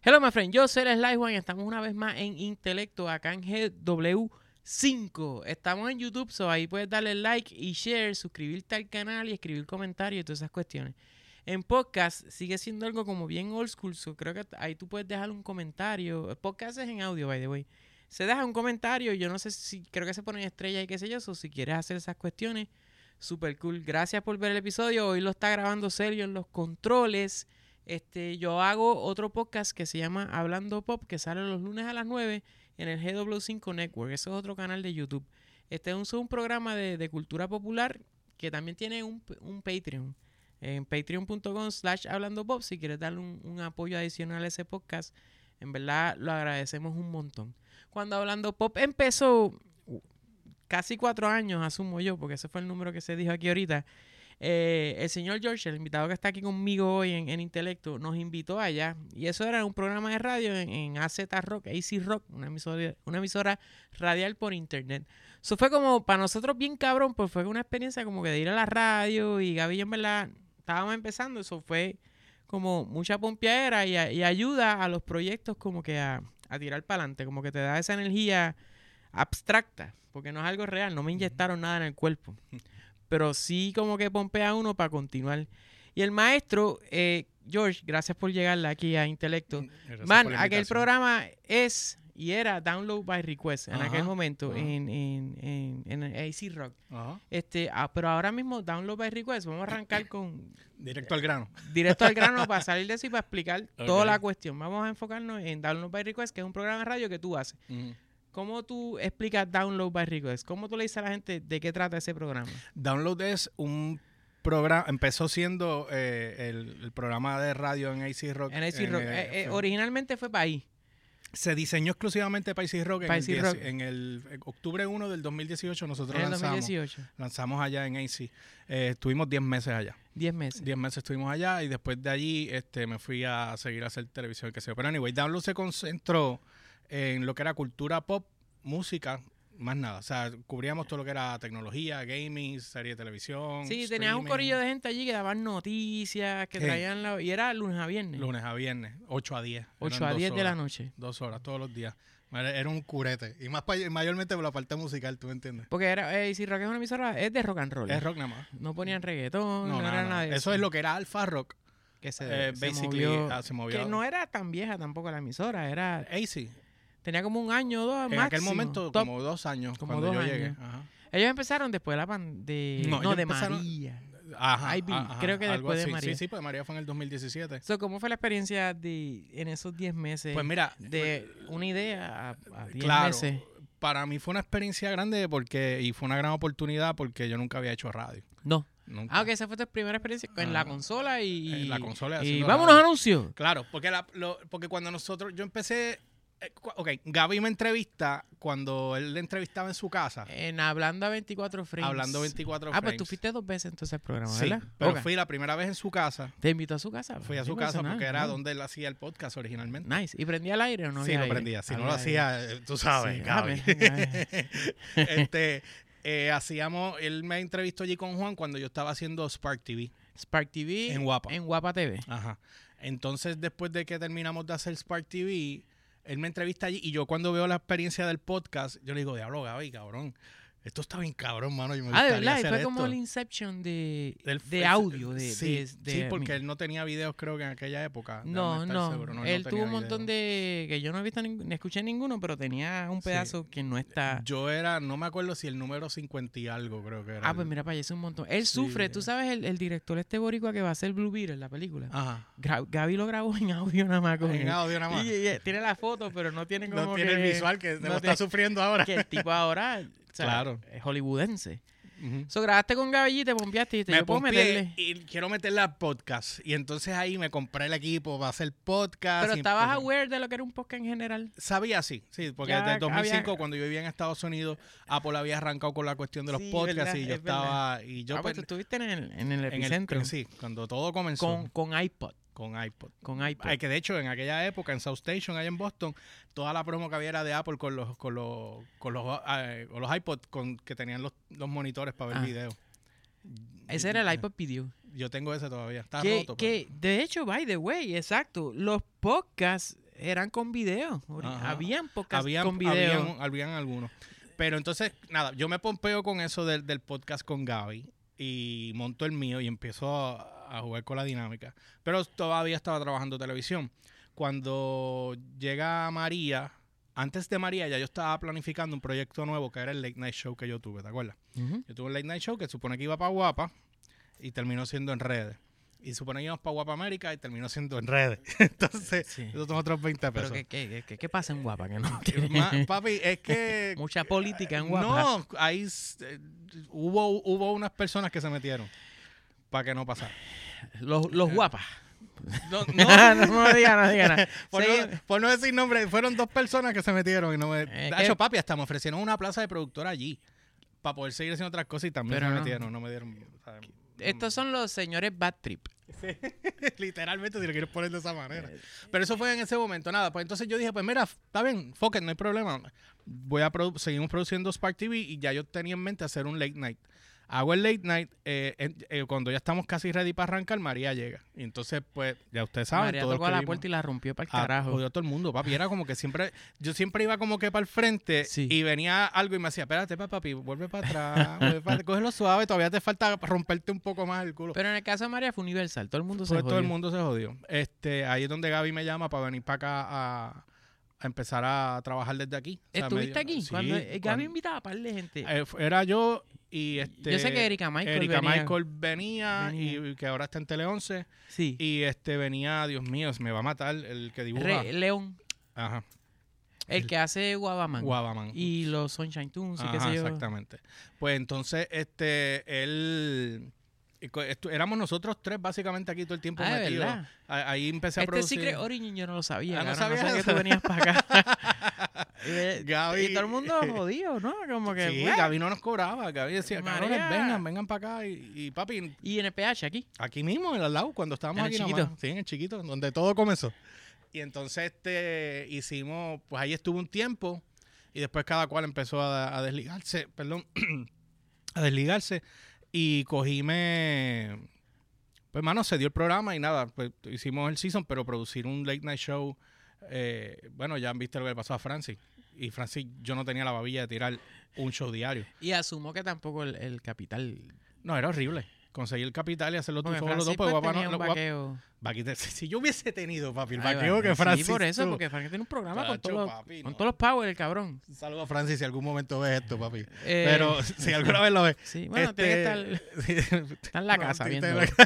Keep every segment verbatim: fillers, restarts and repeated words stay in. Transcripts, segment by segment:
Hello, my friend. Yo soy el Sly Juan y estamos una vez más en Intelecto, acá en G W cinco. Estamos en YouTube, so ahí puedes darle like y share, suscribirte al canal y escribir comentarios y todas esas cuestiones. En podcast sigue siendo algo como bien old school, so creo que ahí tú puedes dejar un comentario. Podcast es en audio, by the way. Se deja un comentario, yo no sé si, creo que se ponen estrellas y qué sé yo, so si quieres hacer esas cuestiones, super cool. Gracias por ver el episodio. Hoy lo está grabando Sergio en los controles. Este, yo hago otro podcast que se llama Hablando Pop, que sale los lunes a las nueve en el G W cinco Network. Ese es otro canal de YouTube. Este es un, un programa de, de cultura popular que también tiene un, un Patreon. En patreon punto com slash hablando pop. Si quieres darle un, un apoyo adicional a ese podcast, en verdad lo agradecemos un montón. Cuando Hablando Pop empezó, casi cuatro años, asumo yo, porque ese fue el número que se dijo aquí ahorita. Eh, el señor George, el invitado que está aquí conmigo hoy en, en Intelecto, nos invitó allá. Y eso era un programa de radio en, en A Z Rock, A C Rock, una emisora, una emisora radial por internet. Eso fue como, para nosotros bien cabrón, pues fue una experiencia como que de ir a la radio. Y Gaby, en verdad, estábamos empezando. Eso fue como mucha pompeadera y, y ayuda a los proyectos como que a, a tirar para adelante. Como que te da esa energía abstracta, porque no es algo real. No me inyectaron nada en el cuerpo. Pero sí como que pompea uno para continuar. Y el maestro, eh, George, gracias por llegar aquí a Intelecto. Gracias. Man, aquel programa es y era Download by Request en ajá, aquel momento en, en, en, en A C Rock. Ajá. Este, ah, pero ahora mismo Download by Request, vamos a arrancar con... Directo al grano. Directo al grano para salir de eso y para explicar okay. toda la cuestión. Vamos a enfocarnos en Download by Request, que es un programa de radio que tú haces. Uh-huh. ¿Cómo tú explicas Download by Request? ¿Cómo tú le dices a la gente de qué trata ese programa? Download es un programa, empezó siendo eh, el, el programa de radio en A C Rock. En A C Rock. En, eh, eh, originalmente fue para ahí. Se diseñó exclusivamente para A C Rock, en, el diez, Rock. en el octubre primero del dos mil dieciocho. Nosotros en el lanzamos, dos mil dieciocho. lanzamos allá en A C. Eh, estuvimos diez meses allá. diez meses. diez meses estuvimos allá y después de allí este, me fui a seguir a hacer televisión. Que sé. Pero anyway, Download se concentró en lo que era cultura pop, música, más nada. O sea, cubríamos todo lo que era tecnología, gaming, serie de televisión. Sí, tenías un corillo de gente allí que daban noticias, que sí. traían la... Y era lunes a viernes. Lunes a viernes, ocho a diez. ocho a diez de la noche. Dos horas, todos los días. Era un curete. Y más mayormente por la parte musical, ¿tú me entiendes? Porque era, eh, si Rock es una emisora, es de rock and roll. Es rock nada más. No ponían reggaetón, no, no, no era no. nada de eso. Eso es lo que era Alpha Rock. Que se, eh, se, basically, movió, uh, se movió. Que no era tan vieja tampoco la emisora, era... A C. Tenía como un año o dos en máximo. En aquel momento, Top, como dos años, como cuando dos yo años. llegué. Ajá. Ellos empezaron después de la pan de... No, no de empezaron... María. Ajá, I B, ajá, creo que después así. de María. Sí, sí, pues María fue en el dos mil diecisiete. So, ¿cómo fue la experiencia de en esos diez meses? Pues mira, de una idea a diez claro, meses. Para mí fue una experiencia grande porque y fue una gran oportunidad porque yo nunca había hecho radio. No. Nunca. Ah, ok, esa fue tu primera experiencia en ah, la consola y... En la consola. Y vámonos a anuncios. Claro, porque, la, lo, porque cuando nosotros... Yo empecé... Ok, Gaby me entrevista cuando él le entrevistaba en su casa. En Hablando a veinticuatro Frames. Hablando veinticuatro ah, Frames. Ah, pues tú fuiste dos veces entonces al programa, sí, ¿verdad? pero okay. fui la primera vez en su casa. ¿Te invitó a su casa? Fui a su casa personal, porque era ¿no? donde él hacía el podcast originalmente. Nice. ¿Y prendía el aire o no? Sí, lo aire? prendía. Si había no lo aire. hacía, tú sabes, sí, Gaby. este, eh, hacíamos... Él me entrevistó allí con Juan cuando yo estaba haciendo Spark T V. Spark T V en Guapa. En Guapa T V. Ajá. Entonces, después de que terminamos de hacer Spark T V... Él me entrevista allí y yo cuando veo la experiencia del podcast, yo le digo, diablo, Gaby, cabrón. Esto está bien cabrón, mano. Yo me ah, de verdad, hacer fue esto. como el Inception de, Del, de audio. De, sí, de, de, sí, porque mi... él no tenía videos, creo que en aquella época. No, no. Seguro, no. Él no tuvo un montón video. de... que yo no he visto, ni, ni escuché ninguno, pero tenía un pedazo sí. que no está... Yo era, no me acuerdo si el número cincuenta y algo, creo que era. Ah, el... pues mira, para allá es un montón. Él sí, sufre, yeah. tú sabes, el, el director este boricua que va a hacer Blue Beetle en la película. Ajá. Gra- Gaby lo grabó en audio nada más. Con en él. audio nada más. Y, y, y, tiene la foto, pero no tiene como No que... tiene el visual que no lo está tiene, sufriendo ahora. Que el tipo ahora... O sea, claro. Es hollywoodense. Uh-huh. So, grabaste con Gaby y te pompeaste y te me yo puedo meterle. Y quiero meterle al podcast. Y entonces ahí me compré el equipo para hacer podcast. Pero estabas empecé... aware de lo que era un podcast en general. Sabía, sí. Sí, porque ya desde el dos mil cinco, había... cuando yo vivía en Estados Unidos, Apple había arrancado con la cuestión de los sí, podcasts verdad, y yo estaba... Verdad. Y yo, ah, pues, pues tú estuviste en el, en el epicentro. En el, sí, cuando todo comenzó. Con, con iPod. Con iPod. Con iPod. Ay, que de hecho, en aquella época, en South Station, allá en Boston, toda la promo que había era de Apple con los con los, con los, uh, con los iPods con, que tenían los, los monitores para ver ah. videos. Ese era el iPod Video. Yo tengo ese todavía. Está que, roto. Que, pero... de hecho, by the way, exacto. Los podcasts eran con video. Ajá. Habían podcasts Habían, con video. habían, habían algunos. Pero entonces, nada, yo me pompeo con eso del, del podcast con Gaby y monto el mío y empiezo a, a jugar con la dinámica. Pero todavía estaba trabajando televisión. Cuando llega María, antes de María ya yo estaba planificando un proyecto nuevo que era el Late Night Show que yo tuve, ¿te acuerdas? Uh-huh. Yo tuve un Late Night Show que supone que iba para Guapa y terminó siendo en redes. Y supone que íbamos para Guapa América y terminó siendo en redes. Entonces, Sí. esos son otros veinte pesos. Pero ¿qué, qué, qué, qué pasa en Guapa? Que no Ma- papi, es que... mucha política en Guapa. No, ahí eh, hubo, hubo unas personas que se metieron para que no pasara. Los, los guapas. No, No, no, no, diga, no diga nada. por, Sí. no, por no decir nombre, fueron dos personas que se metieron y no me... Eh, De que- hecho, papi, hasta me ofrecieron una plaza de productora allí para poder seguir haciendo otras cosas y también Pero se no. metieron, no me dieron... ¿sabes? Estos son los señores Bad Trip. Literalmente, si lo quieres poner de esa manera. Pero eso fue en ese momento, nada. Pues entonces yo dije, pues mira, está bien, fuck it, no hay problema. Voy a produ- seguimos produciendo Spark T V y ya yo tenía en mente hacer un late night. Hago el late night, eh, en- eh, cuando ya estamos casi ready para arrancar, María llega. Y entonces, pues, ya ustedes saben. María todos los tocó a que la vimos- puerta y la rompió para el Ah, carajo. jodió a todo el mundo, papi. Era como que siempre, yo siempre iba como que para el frente Sí. y venía algo y me decía, espérate, pa, papi, vuelve para atrás, vuelve para, cógelo suave, todavía te falta romperte un poco más el culo. Pero en el caso de María fue universal. Todo el mundo se Pues todo el jodió. mundo se jodió. Este, ahí es donde Gaby me llama para venir para acá a, a empezar a trabajar desde aquí. O sea, ¿Estuviste me- aquí? Sí, Cuando eh, Gaby cuando- invitaba a par de gente. eh, fu- era yo y este... Yo sé que Erika Michael Erika venía. Michael venía, Venía. y que ahora está en Tele once. Sí. Y este venía, Dios mío, se me va a matar el que dibuja. Re- León, Ajá. el El- que hace Guabaman. Guavaman. Y los Sunshine Tunes y Ajá, qué sé yo. exactamente. Pues entonces, este, él... y co- estu- Éramos nosotros tres básicamente aquí todo el tiempo Ah, de metidos. verdad. A- Ahí empecé a Este producir. Secret Origin yo no lo sabía. Ah, ¿no cabrón, sabías sabía que eso? tú venías para acá. y, de- Gaby- y todo el mundo jodido, ¿no? Como que... Sí, "What?". Gaby no nos cobraba. Gaby decía, María. cabrones, vengan, vengan para acá. Y, y papi, Y en el P H aquí. aquí mismo, en el lado, cuando estábamos ¿En el aquí chiquito? nomás. Sí, en el chiquito, donde todo comenzó. Y entonces este hicimos, pues ahí estuvo un tiempo. Y después cada cual empezó a, a desligarse, perdón, a desligarse. Y cogíme, pues mano, se dio el programa y nada, pues hicimos el season, pero producir un late night show, eh, bueno, ya han visto lo que le pasó a Francis. Y Francis, yo no tenía la babilla de tirar un show diario. Y asumo que tampoco el, el capital... No, era horrible. Conseguir el capital y hacerlo tú Porque solo los dos, Francis, pues pues, guapa tenía no... un guapa- vaqueo. vaquita- si yo hubiese tenido, papi, el Ay, vaqueo va, que Francis Sí, por eso, tuvo. porque Francis tiene un programa con Chacho, todos los, papi, con no. todos los power, el cabrón. Un saludo a Francis si algún momento ves esto, papi. Eh, Pero si alguna vez lo ves. Sí, bueno, tiene que estar... estar... Está en la casa viendo.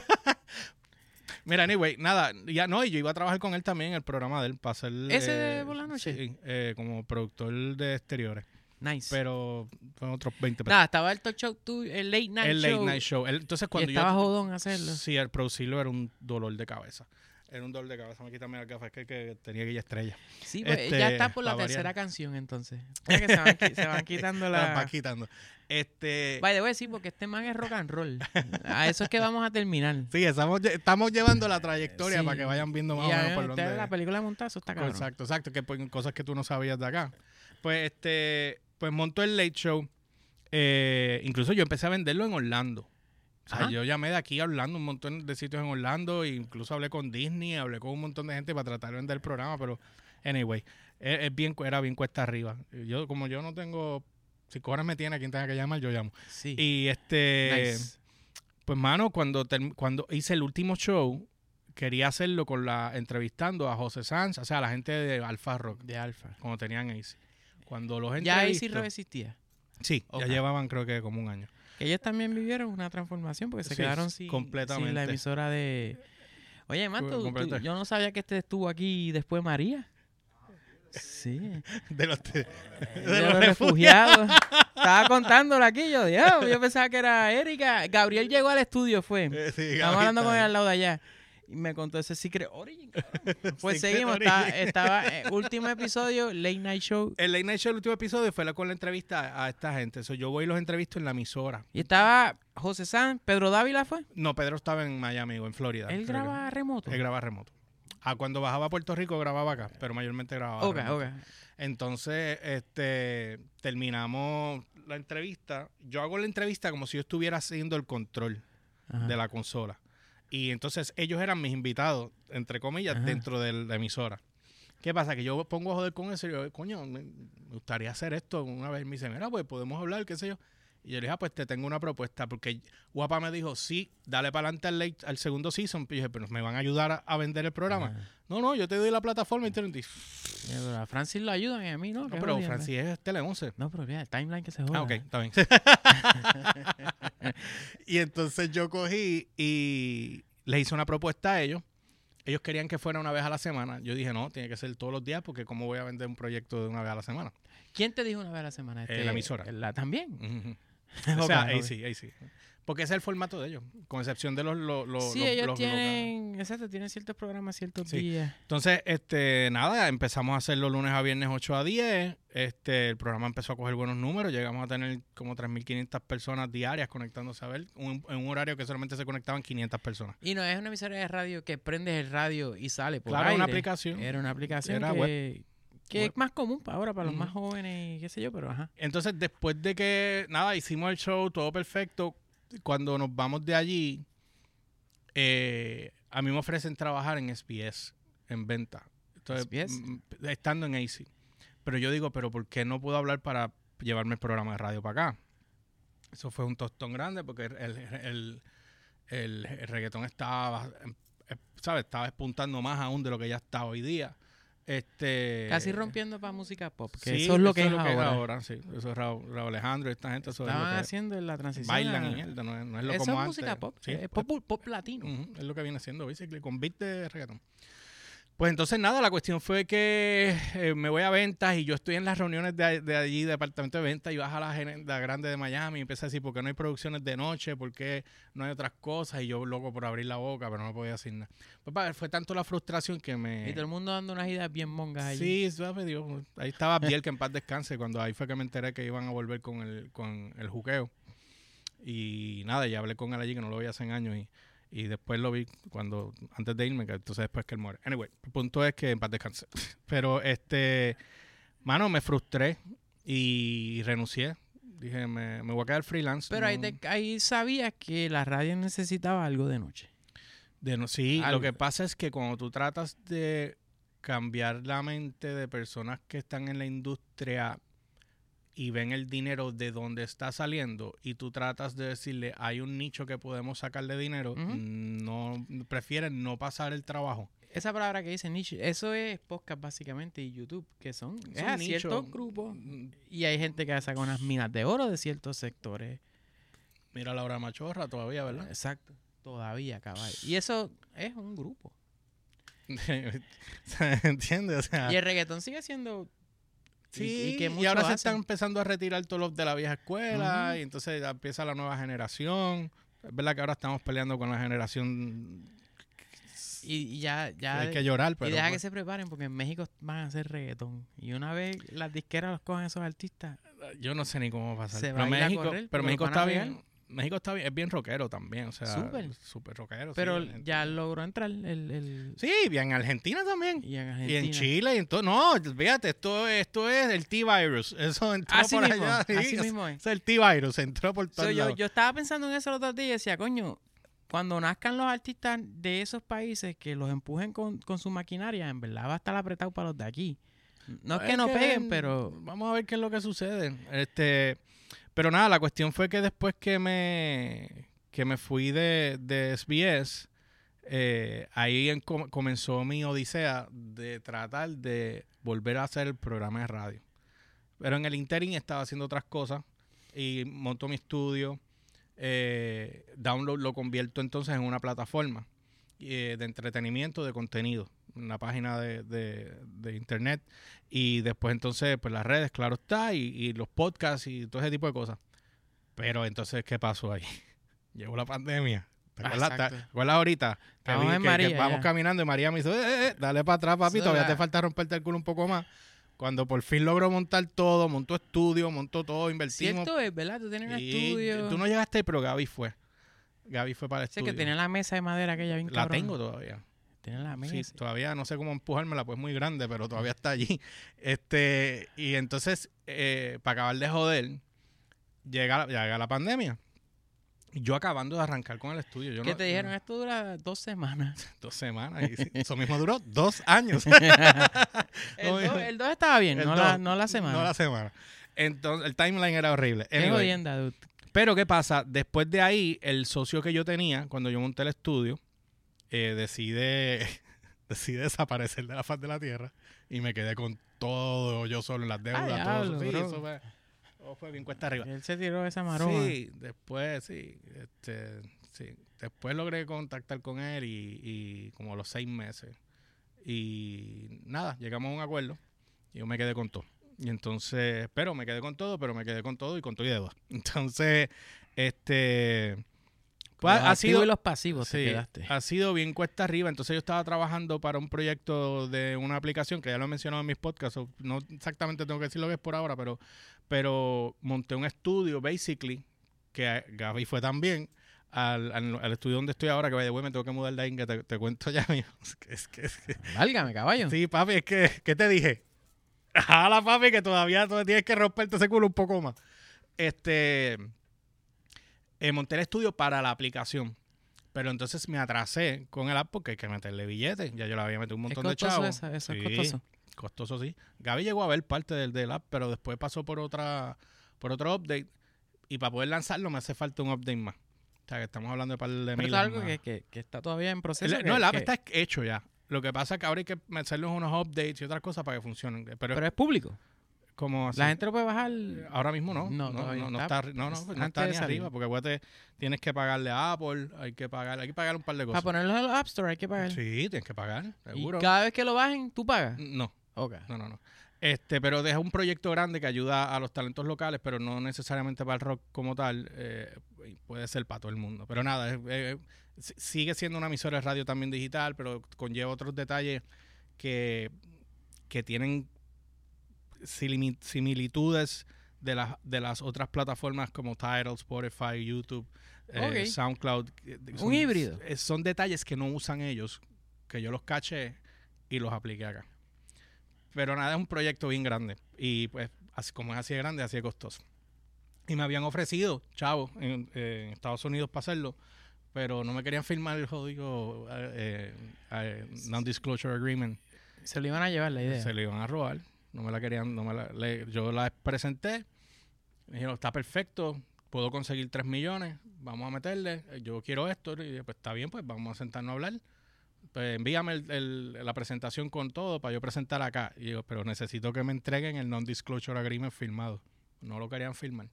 Mira, anyway, nada, ya no, y yo iba a trabajar con él también en el programa de él para hacer... ¿Ese de por la noche? Sí, eh, como productor de exteriores. Nice. Pero fueron otros veinte pesos. Nada, estaba el talk show, tú, el late night el show. late night show. Él- entonces, cuando y estaba yo... jodón hacerlo. Sí, el producirlo era un dolor de cabeza. Era un dolor de cabeza. Me quítame las gafas, que, que tenía aquella estrella. Sí, pues Este, ya está por la pa' variar. tercera canción, entonces. O sea que se van, qui- se van quitando Las va la... quitando. Este... By the way, sí, porque este man es rock and roll. A eso es que vamos a terminar. Sí, estamos, lle- estamos llevando la trayectoria Sí. para que vayan viendo más Y o a- menos por ustedes, dónde... la película de Montazo está cabrón. Exacto, exacto, que pues, cosas que tú no sabías de acá. Pues este, pues montó el Late Show. Eh, incluso yo empecé a venderlo en Orlando. O sea, Ajá. yo llamé de aquí a Orlando, un montón de sitios en Orlando, e incluso hablé con Disney, hablé con un montón de gente para tratar de vender el programa, pero anyway, es, es bien, era bien cuesta arriba. Yo, como yo no tengo, si cojones me tiene a quien tenga que llamar, yo llamo. Sí. Y este, Nice. pues mano, cuando, term- cuando hice el último show, quería hacerlo con la entrevistando a José Sanz, o sea, a la gente de Alfa Rock, De Alfa. cuando tenían A C. Cuando los Ya ahí sí entrevisto- resistía. Sí, Ok. ya llevaban creo que como un año. Ellos también vivieron una transformación porque se Sí, quedaron sin, completamente. sin la emisora de... Oye, man, tú- tú- Completa. yo no sabía que este estuvo aquí después María. Sí. De los, de, De los refugiados. Estaba contándolo aquí, yo, Dios, yo pensaba que era Erika. Gabriel llegó al estudio, fue. Eh, sí, Estamos hablando con él ahí. al lado de allá. Y me contó ese Secret Origin, cabrón. Pues Secret seguimos. Origin. Estaba, estaba eh, último episodio, Late Night Show. El Late Night Show, el último episodio, fue la, con la entrevista a esta gente. So, yo voy y los entrevisto en la emisora. Y estaba José Sanz, Pedro Dávila fue. No, Pedro estaba en Miami o en Florida. Él creo graba remoto. que- Él graba remoto. Ah, cuando bajaba a Puerto Rico grababa acá, pero mayormente grababa Ok, remoto. ok. Entonces, este, terminamos la entrevista. Yo hago la entrevista como si yo estuviera haciendo el control Ajá. de la consola. Y entonces ellos eran mis invitados, entre comillas, Ajá. dentro de la emisora. ¿Qué pasa? Que yo pongo a joder con eso y yo, coño, me, me gustaría hacer esto una vez. Me dice, mira, pues podemos hablar, qué sé yo. Y yo le dije, ah, pues te tengo una propuesta, porque Guapa me dijo, sí, dale para adelante al, late, al segundo season. Y yo dije, pero ¿me van a ayudar a, a vender el programa? Ah. No, no, yo te doy la plataforma. Y te y, Eh, pero a Francis lo ayudan y a mí no. no, qué pero jodienda. Francis es Tele once. No, pero mira, el timeline que se joda. Ah, ok, está bien. Y entonces yo cogí y les hice una propuesta a ellos. Ellos querían que fuera una vez a la semana. Yo dije, no, tiene que ser todos los días porque ¿cómo voy a vender un proyecto de una vez a la semana? ¿Quién te dijo una vez a la semana? Eh, la emisora. La también. Uh-huh. Ok, O sea, ok. ahí sí, ahí sí. Porque ese es el formato de ellos, con excepción de los... los, los Sí, los- ellos los tienen, exacto, tienen ciertos programas ciertos Sí. días. Entonces, este, nada, empezamos a hacerlo lunes a viernes ocho a diez. Este, el programa empezó a coger buenos números. Llegamos a tener como tres mil quinientas personas diarias conectándose a ver, un- en un horario que solamente se conectaban quinientas personas. Y no es una emisora de radio que prendes el radio y sale por Claro, aire. una aplicación. Era una aplicación Era que, web. que Web. es más común para ahora, para los Ujú. más jóvenes y qué sé yo, pero ajá. Entonces, después de que, nada, hicimos el show, todo perfecto, cuando nos vamos de allí, eh, a mí me ofrecen trabajar en S B S, en venta. Entonces, S B S. mm, estando en A C. Pero yo digo, ¿pero por qué no puedo hablar para llevarme el programa de radio para acá? Eso fue un tostón grande porque el, el, el, el- el reggaetón estaba, eh, ¿sabes? Estaba despuntando más aún de lo que ya está hoy día. Este, Casi rompiendo para música pop, que sí, eso es lo que es, ahora. sí. Eso es Raúl, Raúl Alejandro y esta gente. Eso Estaban es lo que haciendo la transición. bailan a- y mierda, no es, no es lo Eso como es antes. música pop, Sí, es pues, pop, pop latino. ujú, es lo que viene siendo, basically, con beat de reggaetón. Pues entonces nada, la cuestión fue que eh, me voy a ventas y yo estoy en las reuniones de, de allí, departamento de ventas, y baja la gerente grande de Miami y empieza a decir, ¿por qué no hay producciones de noche? ¿Por qué no hay otras cosas? Y yo loco por abrir la boca, pero no podía decir nada. Pues pa, fue tanto la frustración que me... Y todo el mundo dando unas ideas bien mongas allí. Sí, sabe Dios. Ahí estaba Abdiel, que en paz descanse, cuando ahí fue que me enteré que iban a volver con el, con el juqueo. Y nada, ya hablé con él allí, que no lo veía hace años, y, y después lo vi cuando, antes de irme, que entonces después que él muere. Anyway, el punto es que en paz descanse. Pero, este, mano, me frustré y renuncié. Dije, me, me voy a quedar freelance. Pero no- ahí, te- ahí sabías que la radio necesitaba algo de noche. De no, sí, Algo. lo que pasa es que cuando tú tratas de cambiar la mente de personas que están en la industria y ven el dinero de donde está saliendo y tú tratas de decirle hay un nicho que podemos sacarle dinero, Ujú. no prefieren no pasar el trabajo. Esa palabra que dice nicho, eso es podcast básicamente y YouTube, que son, es un a nicho. ciertos grupos. Y hay gente que saca unas minas de oro de ciertos sectores. Mira la hora machorra todavía, ¿verdad? Exacto. Todavía, caballo. Y eso es un grupo. ¿Entiendes? O sea, Y el reggaetón sigue siendo... sí, y, y que y muchos ahora se hacen. están empezando a retirar todos los de la vieja escuela Ujú. y entonces ya empieza la nueva generación. Es verdad que ahora estamos peleando con la generación Y, y ya... que ya hay que llorar, pero y deja que pues, se preparen porque en México van a hacer reggaetón. Y una vez las disqueras los cogen a esos artistas, yo no sé ni cómo va a pasar. Se Pero va a ir a México, correr, pero porque México los van a está pegar. bien. México está bien, es bien rockero también, o sea, Súper. súper rockero. pero sí, ya logró entrar el... el sí, y en Argentina también. y en Y Argentina. en Chile y en todo. No, fíjate, esto, esto es el T-Virus. Eso entró Así por mismo, allá. sí, así es- mismo es. Es el T-Virus, entró por So, todos yo, lados. yo estaba pensando en eso el otro día y decía, coño, cuando nazcan los artistas de esos países que los empujen con, con su maquinaria, en verdad va a estar apretado para los de aquí. No es Pues que no peguen, ven, pero... Vamos a ver qué es lo que sucede. Este, pero nada, la cuestión fue que después que me, que me fui de, de S B S, eh, ahí en- com- comenzó mi odisea de tratar de volver a hacer el programa de radio. Pero en el interim estaba haciendo otras cosas y monto mi estudio. Eh, Download lo convierto entonces en una plataforma eh, de entretenimiento, de contenido, una página de, de, de internet, y después entonces pues las redes, claro está, y, y los podcasts y todo ese tipo de cosas. Pero entonces, ¿qué pasó ahí? Llegó la pandemia. ¿Te Ah, acuerdas, exacto. te acuerdas ahorita? Que, Estamos vi- en que- que María, vamos ya. caminando y María me hizo, eh, eh, eh, dale para atrás, papi, Eso todavía era- te falta romperte el culo un poco más. Cuando por fin logró montar todo, montó estudio, montó todo, invertimos. Cierto es, ¿verdad? Tú tienes un Y estudio. tú no llegaste ahí, pero Gaby fue. Gaby fue para el Sé estudio. que tenía la mesa de madera aquella bien La cabrona. tengo todavía. Tiene la mesa. Sí, todavía no sé cómo empujármela, pues es muy grande, pero todavía está allí. Este, y entonces, eh, para acabar de joder, llega, llega la pandemia. Yo acabando de arrancar con el estudio. Yo ¿Qué no, te dijeron? no, Esto dura dos semanas. dos semanas. Y sí, eso mismo duró dos años. el, dos, el dos estaba bien, no, dos, la, no la semana. No la semana. Entonces, el timeline era horrible. Qué Anyway, jodienda, dude. pero, ¿qué pasa? Después de ahí, el socio que yo tenía, cuando yo monté el estudio, eh, decide, decide desaparecer de la faz de la tierra y me quedé con todo yo solo en las deudas. Ay, todo diablo, eso. Sí, bro. eso fue, todo fue bien cuesta arriba. Él se tiró esa maroma. Sí, después, sí, este, sí. Después logré contactar con él y, y como a los seis meses. Y nada, llegamos a un acuerdo y yo me quedé con todo. Y entonces, pero me quedé con todo, pero me quedé con todo y con todo y deuda. Entonces, este... Pues Pues los ha sido y los pasivos sí, te quedaste. ha sido bien cuesta arriba. Entonces yo estaba trabajando para un proyecto de una aplicación que ya lo he mencionado en mis podcasts. So no exactamente tengo que decir lo que es por ahora, pero, pero monté un estudio, basically, que Gaby fue también al, al, al estudio donde estoy ahora, que vaya, güey, me tengo que mudar de ahí, que te, te cuento ya, mío. Es que, es que, es que... Válgame, caballo. Sí, papi, es que, ¿qué te dije? Jala, papi, que todavía tienes que romperte ese culo un poco más. Este, eh, monté el estudio para la aplicación. Pero entonces me atrasé con el app porque hay que meterle billetes. Ya yo le había metido un montón ¿Es de costoso chavos. esa- eso es Sí, costoso? costoso, sí. Gaby llegó a ver parte del, del app, pero después pasó por otra por otro update. Y para poder lanzarlo me hace falta un update más. O sea, que estamos hablando de par de Pero esto miles es algo más. que, que, que está todavía en proceso. El- que- no, el app que- está hecho ya. Lo que pasa es que ahora hay que hacerle unos updates y otras cosas para que funcionen. Pero, pero es público. como así. La gente lo puede bajar. Ahahora mismo no. No, No, todavía no, no está- está, no, no, es- no antes está de ni salir. arriba. Porque acuérdate, tienes que pagarle a Apple, hay que pagar, hay que pagar un par de Para cosas. ponerlo en el App Store hay que pagar. Sí, tienes que pagar, seguro. Y cada vez que lo bajen, tú pagas. No, Ok. no, no, no. Este, pero deja un proyecto grande que ayuda a los talentos locales, pero no necesariamente para el rock como tal. Eh, puede ser para todo el mundo. Pero nada, es- eh, s- sigue siendo una emisora de radio también digital, pero conlleva otros detalles que, que tienen silimi- similitudes de las de las otras plataformas como Tidal, Spotify, YouTube, eh, Ok. SoundCloud. eh, Un híbrido. eh, Son detalles que no usan ellos, que yo los caché y los apliqué acá. Pero nada, es un proyecto bien grande. Y pues, así como es así de grande, así de costoso. Y me habían ofrecido, chavo, en, eh, en Estados Unidos para hacerlo, pero no me querían firmar el jodido eh, eh, non-disclosure agreement. Se lo iban a llevar la idea. Se lo iban a robar. No me la querían, no me la, le- yo la presenté. Me dijeron, está perfecto, puedo conseguir tres millones, vamos a meterle, yo quiero esto. Y dije, pues está bien, pues vamos a sentarnos a hablar. Pues envíame el- el- la presentación con todo para yo presentar acá. Y yo, pero necesito que me entreguen el non-disclosure agreement firmado. No lo querían firmar.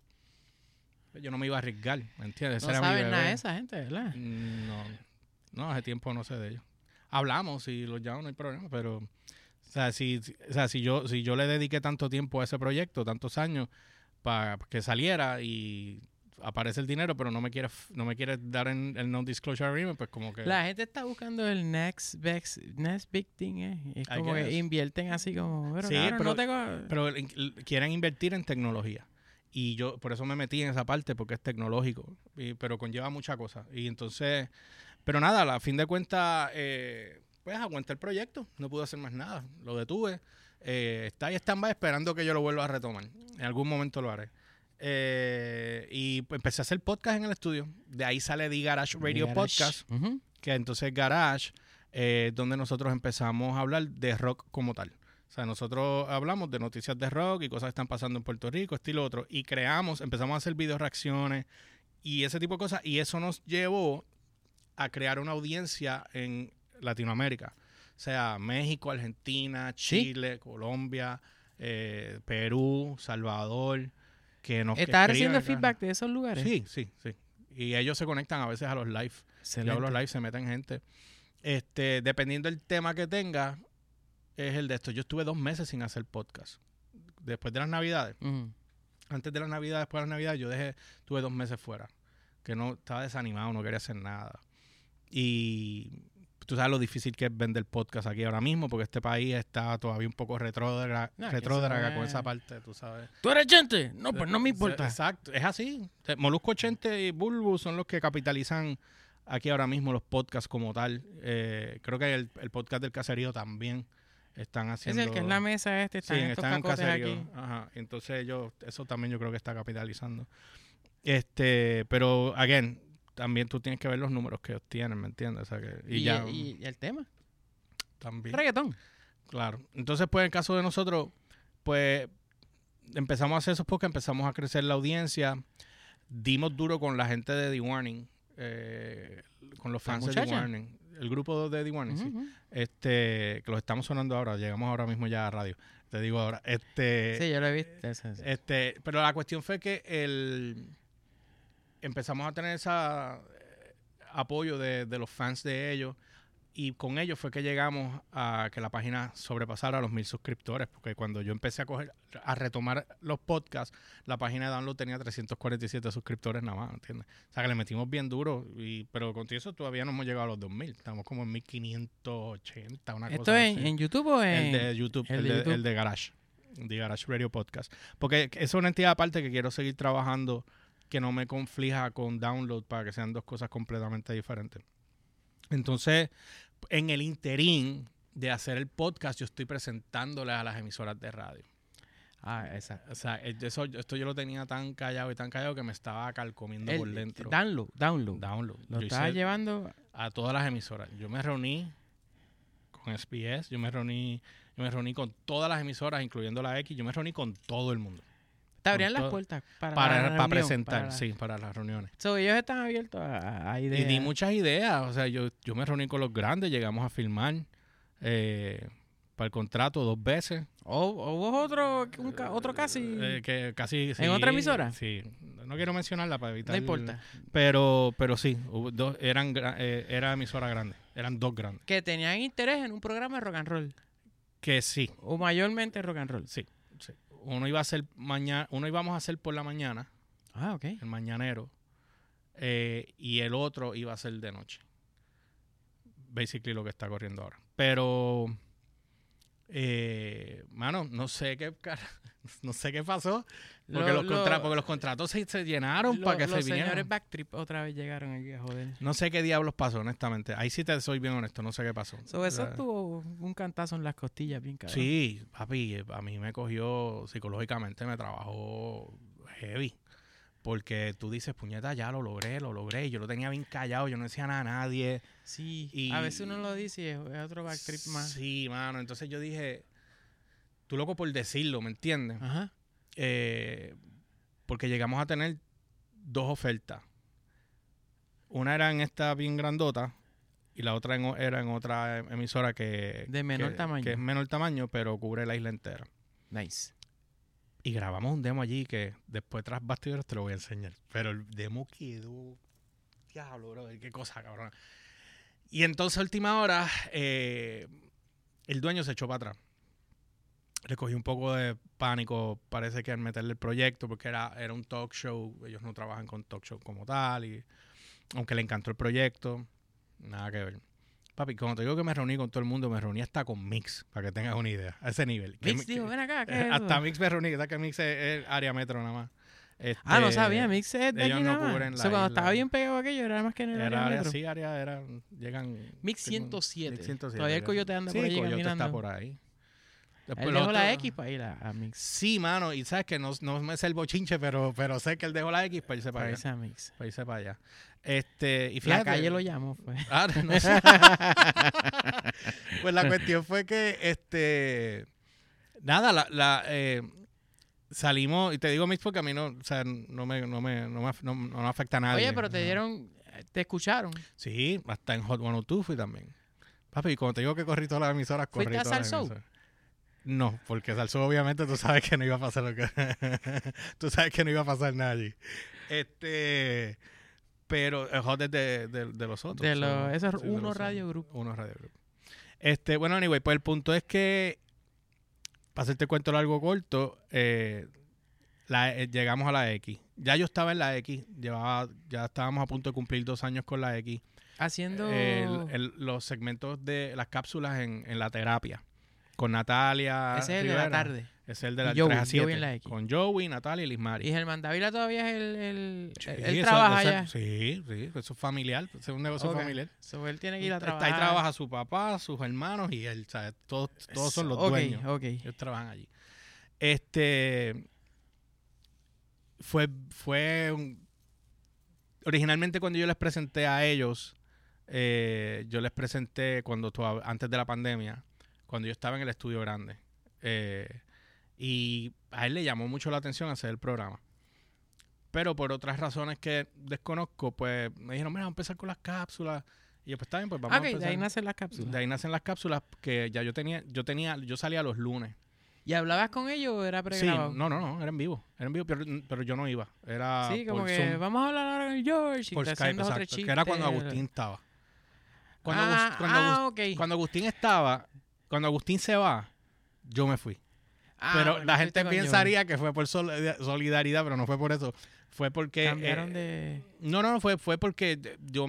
Yo no me iba a arriesgar, ¿me entiendes? No Ese era mi saben nada bebé. de esa gente, ¿verdad? Mm, No, no, hace tiempo no sé de ellos. Hablamos y los llamo, no hay problema, pero o sea, si, si- o sea, si yo si yo le dediqué tanto tiempo a ese proyecto, tantos años para que saliera y aparece el dinero, pero no me quiere no me quiere dar en, el non disclosure agreement, pues como que La gente está buscando el next big, next big thing, ¿eh? Es I como que guess. invierten así como... Pero, Sí, cabrón, pero- no tengo... pero in- quieren invertir en tecnología. Y yo por eso me metí en esa parte porque es tecnológico, y- pero conlleva muchas cosas. Y entonces, pero nada, a fin de cuentas, eh, pues aguanté el proyecto, no pude hacer más nada, lo detuve. Eh, está ahí stand-by esperando que yo lo vuelva a retomar. En algún momento lo haré. Eh, y pues, empecé a hacer podcast en el estudio. De ahí sale The Garage Radio Garage. Podcast, Ujú. que entonces Garage, eh, donde nosotros empezamos a hablar de rock como tal. O sea, nosotros hablamos de noticias de rock y cosas que están pasando en Puerto Rico, estilo otro, y creamos, empezamos a hacer video reacciones y ese tipo de cosas, y eso nos llevó a crear una audiencia en Latinoamérica. O sea, México, Argentina, Sí. Chile, Colombia, eh, Perú, Salvador, que nos ¿Estás escriben recibiendo acá. feedback de esos lugares? Sí, sí, sí. Y ellos se conectan a veces a los live. Excelente. Yo hago los live, se meten gente. Este, dependiendo del tema que tenga, es el de esto. Yo estuve dos meses sin hacer podcast. Después de las navidades. Ujú. Antes de las navidades, después de las navidades, yo dejé, tuve dos meses fuera. Que no, estaba desanimado, no quería hacer nada. Y tú sabes lo difícil que es vender podcast aquí ahora mismo, porque este país está todavía un poco retrógrada, No, que retrógrada eso con es- esa parte, tú sabes. ¿Tú eres gente? No, pues no me importa. Exacto, es así. O sea, Molusco ochenta y Bulbu son los que capitalizan aquí ahora mismo los podcasts como tal. Eh, creo que el, el podcast del caserío también están Es haciendo... el que es la mesa este, Sí, están estos están en cacotes caserío. aquí. Ajá. Entonces yo, eso también yo creo que está capitalizando. Este, pero, again, también tú tienes que ver los números que ellos tienen, ¿me entiendes? O sea que, y, Y, ya y- y el tema. también. Reggaetón. Claro. Entonces, pues, en el caso de nosotros, pues, empezamos a hacer eso porque empezamos a crecer la audiencia. Dimos duro con la gente de The Warning, eh, con los ¿La fans de The muchacha? Warning. El grupo de The Warning, sí. Ujú, ujú. Este, que los estamos sonando ahora. Llegamos ahora mismo ya a radio. Te digo ahora. Este, Sí, yo lo he visto. Eso, eso. este, pero la cuestión fue que el empezamos a tener ese apoyo de, de los fans de ellos. Y con ellos fue que llegamos a que la página sobrepasara los mil suscriptores, porque cuando yo empecé a coger, a retomar los podcasts, la página de download tenía trescientos cuarenta y siete suscriptores nada más, ¿entiendes? O sea, que le metimos bien duro, y, pero con todo eso todavía no hemos llegado a los dos mil, estamos como en mil quinientos ochenta, una ¿Esto cosa es así. en YouTube o en...? El de YouTube, el el, de de, YouTube. el de Garage, de Garage Radio Podcast. Porque es una entidad aparte que quiero seguir trabajando, que no me conflija con download para que sean dos cosas completamente diferentes. Entonces, en el interín de hacer el podcast, yo estoy presentándole a las emisoras de radio. Ah, exacto. O sea, eso, esto yo lo tenía tan callado y tan callado que me estaba calcomiendo El- por dentro. Download, download. Download. Lo Yo estaba hice llevando... a todas las emisoras. Yo me reuní con S B S, yo me reuní, yo me reuní con todas las emisoras, incluyendo la X, yo me reuní con todo el mundo. Te abrían con las todo- puertas para, Para, la para reunión, presentar, para la- sí, para las reuniones. So, ellos están abiertos a, a ideas. Y di muchas ideas. O sea, yo, yo me reuní con los grandes, llegamos a filmar eh, para el contrato dos veces. ¿O o hubo otro, un ca- otro casi? Eh, que casi ¿En sí, otra emisora? Sí. No quiero mencionarla para evitar. No importa. Pero, pero sí, hubo dos, eran, gra- eh, era emisora grande. Eran dos grandes. Que tenían interés en un programa de rock and roll. Que sí, O mayormente rock and roll. sí, sí. Uno iba a hacer mañana, uno íbamos a hacer por la mañana, Ah, ok. el mañanero, eh, y el otro iba a ser de noche. Basically lo que está corriendo ahora. Pero, eh, mano, no sé qué cara- no sé qué pasó. Porque, Lo- los, lo- contra- porque los contratos se, se llenaron Lo- para que los se vinieran. señores Backtrip otra vez llegaron aquí a joder. No sé qué diablos pasó, honestamente. Ahí sí te soy bien honesto, no sé qué pasó. So, eso O sea, tuvo un cantazo en las costillas bien cabrón. sí, papi, a mí me cogió psicológicamente, me trabajó heavy. Porque tú dices, puñeta, ya lo logré, lo logré. Y yo lo tenía bien callado, yo no decía nada a nadie. Sí. Y- A veces uno lo dice y es, es otro Backtrip más. Sí, mano. Entonces yo dije, tú loco por decirlo, ¿me entiendes? Ajá. Eh, porque llegamos a tener dos ofertas. Una era en esta bien grandota y la otra en o- era en otra emisora que... De menor que- tamaño. Que es menor tamaño, pero cubre la isla entera. Nice. Y grabamos un demo allí que después tras bastidores te lo voy a enseñar. Pero el demo quedó... Diablo, bro, qué cosa, cabrón. Y entonces a última hora, eh, el dueño se echó para atrás. Le cogí un poco de pánico, parece que al meterle el proyecto, porque era, era un talk show. Ellos no trabajan con talk show como tal. Y aunque le encantó el proyecto, nada que ver. Papi, cuando te digo que me reuní con todo el mundo, me reuní hasta con Mix, para que tengas una idea, a ese nivel. Que Mix me- dijo, que- ven acá, ¿qué eh, es hasta eso? Mix me reuní, ¿sabes que Mix es, es área metro nada más? Este, Ah, no sabía, Mix es de ellos aquí no nada más. cubren O la sea, cuando isla. estaba bien pegado aquello, era más que en el área Era área, metro. sí, área, era, llegan... Mix tengo- ciento siete. Mix ciento siete, Todavía el ya. Coyote anda Sí, por allí Coyote caminando. está por ahí. Después Él lo dejó la otro- X para ir a, a Mix. Sí, mano, y sabes que no, no me sé el bochinche, pero, pero sé que él dejó la X para irse para Para allá. irse a Mix. Para irse para allá. Este, y La fíjate, calle lo llamó, fue. Ah, no sé. Pues la cuestión fue que, este, nada, la, la, eh, salimos, y te digo Mix porque a mí no, o sea, no me, no me, no me, af- no- no me afecta a nadie. Oye, pero te No. dieron, te escucharon. Sí, hasta en Hot ciento dos fui también. Papi, y cuando te digo que corrí todas las emisoras, corrí ¿Fuiste a todas las Salsou? emisoras. No, porque Salsou obviamente tú sabes que no iba a pasar lo que... tú sabes que no iba a pasar nada allí. Este... Pero el Hot es de, de, de los otros. De los, so- eso es sí, de Uno los Radio otros. Group. Uno Radio Group. Este, bueno, anyway, pues el punto es que, para hacerte cuento largo corto, eh, la, eh, llegamos a la X. Ya yo estaba en la X, llevaba, ya estábamos a punto de cumplir dos años con la X. Haciendo... El- el- los segmentos de las cápsulas en, en la terapia. Con Natalia. ese es el de la Rivera. tarde. Ese es el de Y la Joey, tres a siete. Joey en la X. Con Joey, Natalia y Lismari. Y Germán Dávila todavía es el... el Sí, él eso- trabaja eso- allá. Sí, sí, eso es familiar. Eso es un negocio Ok. familiar. So, él tiene que ir a Está trabajar. ahí trabaja su papá, sus hermanos y él, ¿sabes? Todos, todos son los Ok, dueños. ok. Ellos trabajan allí. Este fue, fue un- originalmente cuando yo les presenté a ellos, eh, yo les presenté cuando toda- antes de la pandemia, cuando yo estaba en el estudio grande. Eh, y a él le llamó mucho la atención hacer el programa. Pero por otras razones que desconozco, pues me dijeron, mira, vamos a empezar con las cápsulas. Y yo, pues está bien, pues vamos Ok, a empezar. de ahí nacen las cápsulas. De ahí nacen las cápsulas que ya yo tenía, yo tenía, yo salía los lunes. ¿Y hablabas con ellos o era Sí, pregrabado? no, no, no, era en vivo. Era en vivo, pero, pero yo no iba. Era Sí, como por que Zoom, vamos a hablar ahora con el George y por te Skype, hacen dos o tres exacto. Que era cuando chistes. Agustín estaba. Cuando, ah, Agus- cuando, ah, Agus- ok. cuando Agustín estaba, cuando Agustín se va, yo me fui. Ah, pero bueno, la fuiste gente con pensaría que fue por sol- solidaridad, pero no fue por eso. Fue porque... George. Cambiaron eh, de... No, no, no, fue, fue porque yo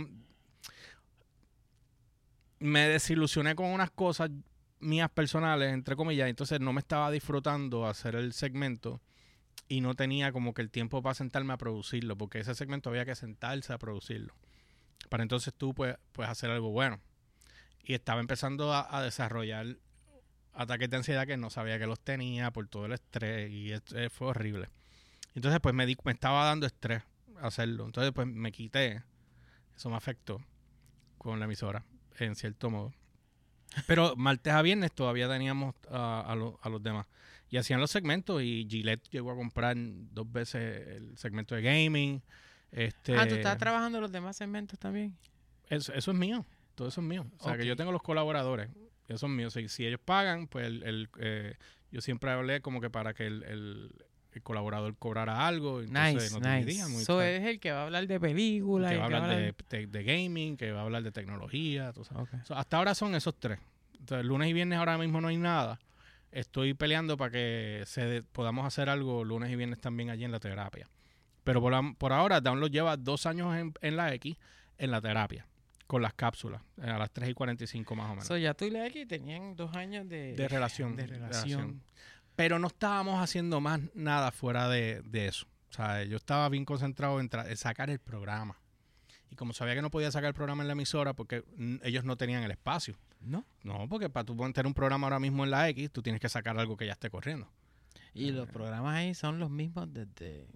me desilusioné con unas cosas mías personales, entre comillas, entonces no me estaba disfrutando hacer el segmento y no tenía como que el tiempo para sentarme a producirlo, porque ese segmento había que sentarse a producirlo. Para entonces tú puedes, puedes hacer algo bueno. Y estaba empezando a, a desarrollar ataques de ansiedad que no sabía que los tenía por todo el estrés y es- eh, fue horrible. Entonces pues me, di, me estaba dando estrés hacerlo. Entonces pues me quité. Eso me afectó con la emisora, en cierto modo. Pero martes a viernes todavía teníamos uh, a, lo, a los demás. Y hacían los segmentos y Gillette llegó a comprar dos veces el segmento de gaming. Este, Ah, ¿tú estás trabajando los demás segmentos también? Eso, eso es mío. Todo eso es mío. O sea, Ok. que yo tengo los colaboradores. Esos son míos. Si, si ellos pagan, pues el, el, eh, yo siempre hablé como que para que el, el, el colaborador cobrara algo. Entonces Nice, nos nice. dividíamos y Eso tal. es el que va a hablar de películas. Que y va a que hablar de, de, de gaming, que va a hablar de tecnología. Tú sabes. Ok. So, hasta ahora son esos tres. Entonces, lunes y viernes ahora mismo no hay nada. Estoy peleando para que se de- podamos hacer algo lunes y viernes también allí en la terapia. Pero por, la- por ahora, Download lleva dos años en, en la X en la terapia, con las cápsulas, eh, a las tres y cuarenta y cinco más o menos. So, ya tú y la X tenían dos años de, de relación. de relación. Pero no estábamos haciendo más nada fuera de, de eso. O sea, yo estaba bien concentrado en, tra- en sacar el programa. Y como sabía que no podía sacar el programa en la emisora porque mm, ellos no tenían el espacio. ¿No? No, porque para tú tener un programa ahora mismo en la X, tú tienes que sacar algo que ya esté corriendo. Y los programas ahí son los mismos desde...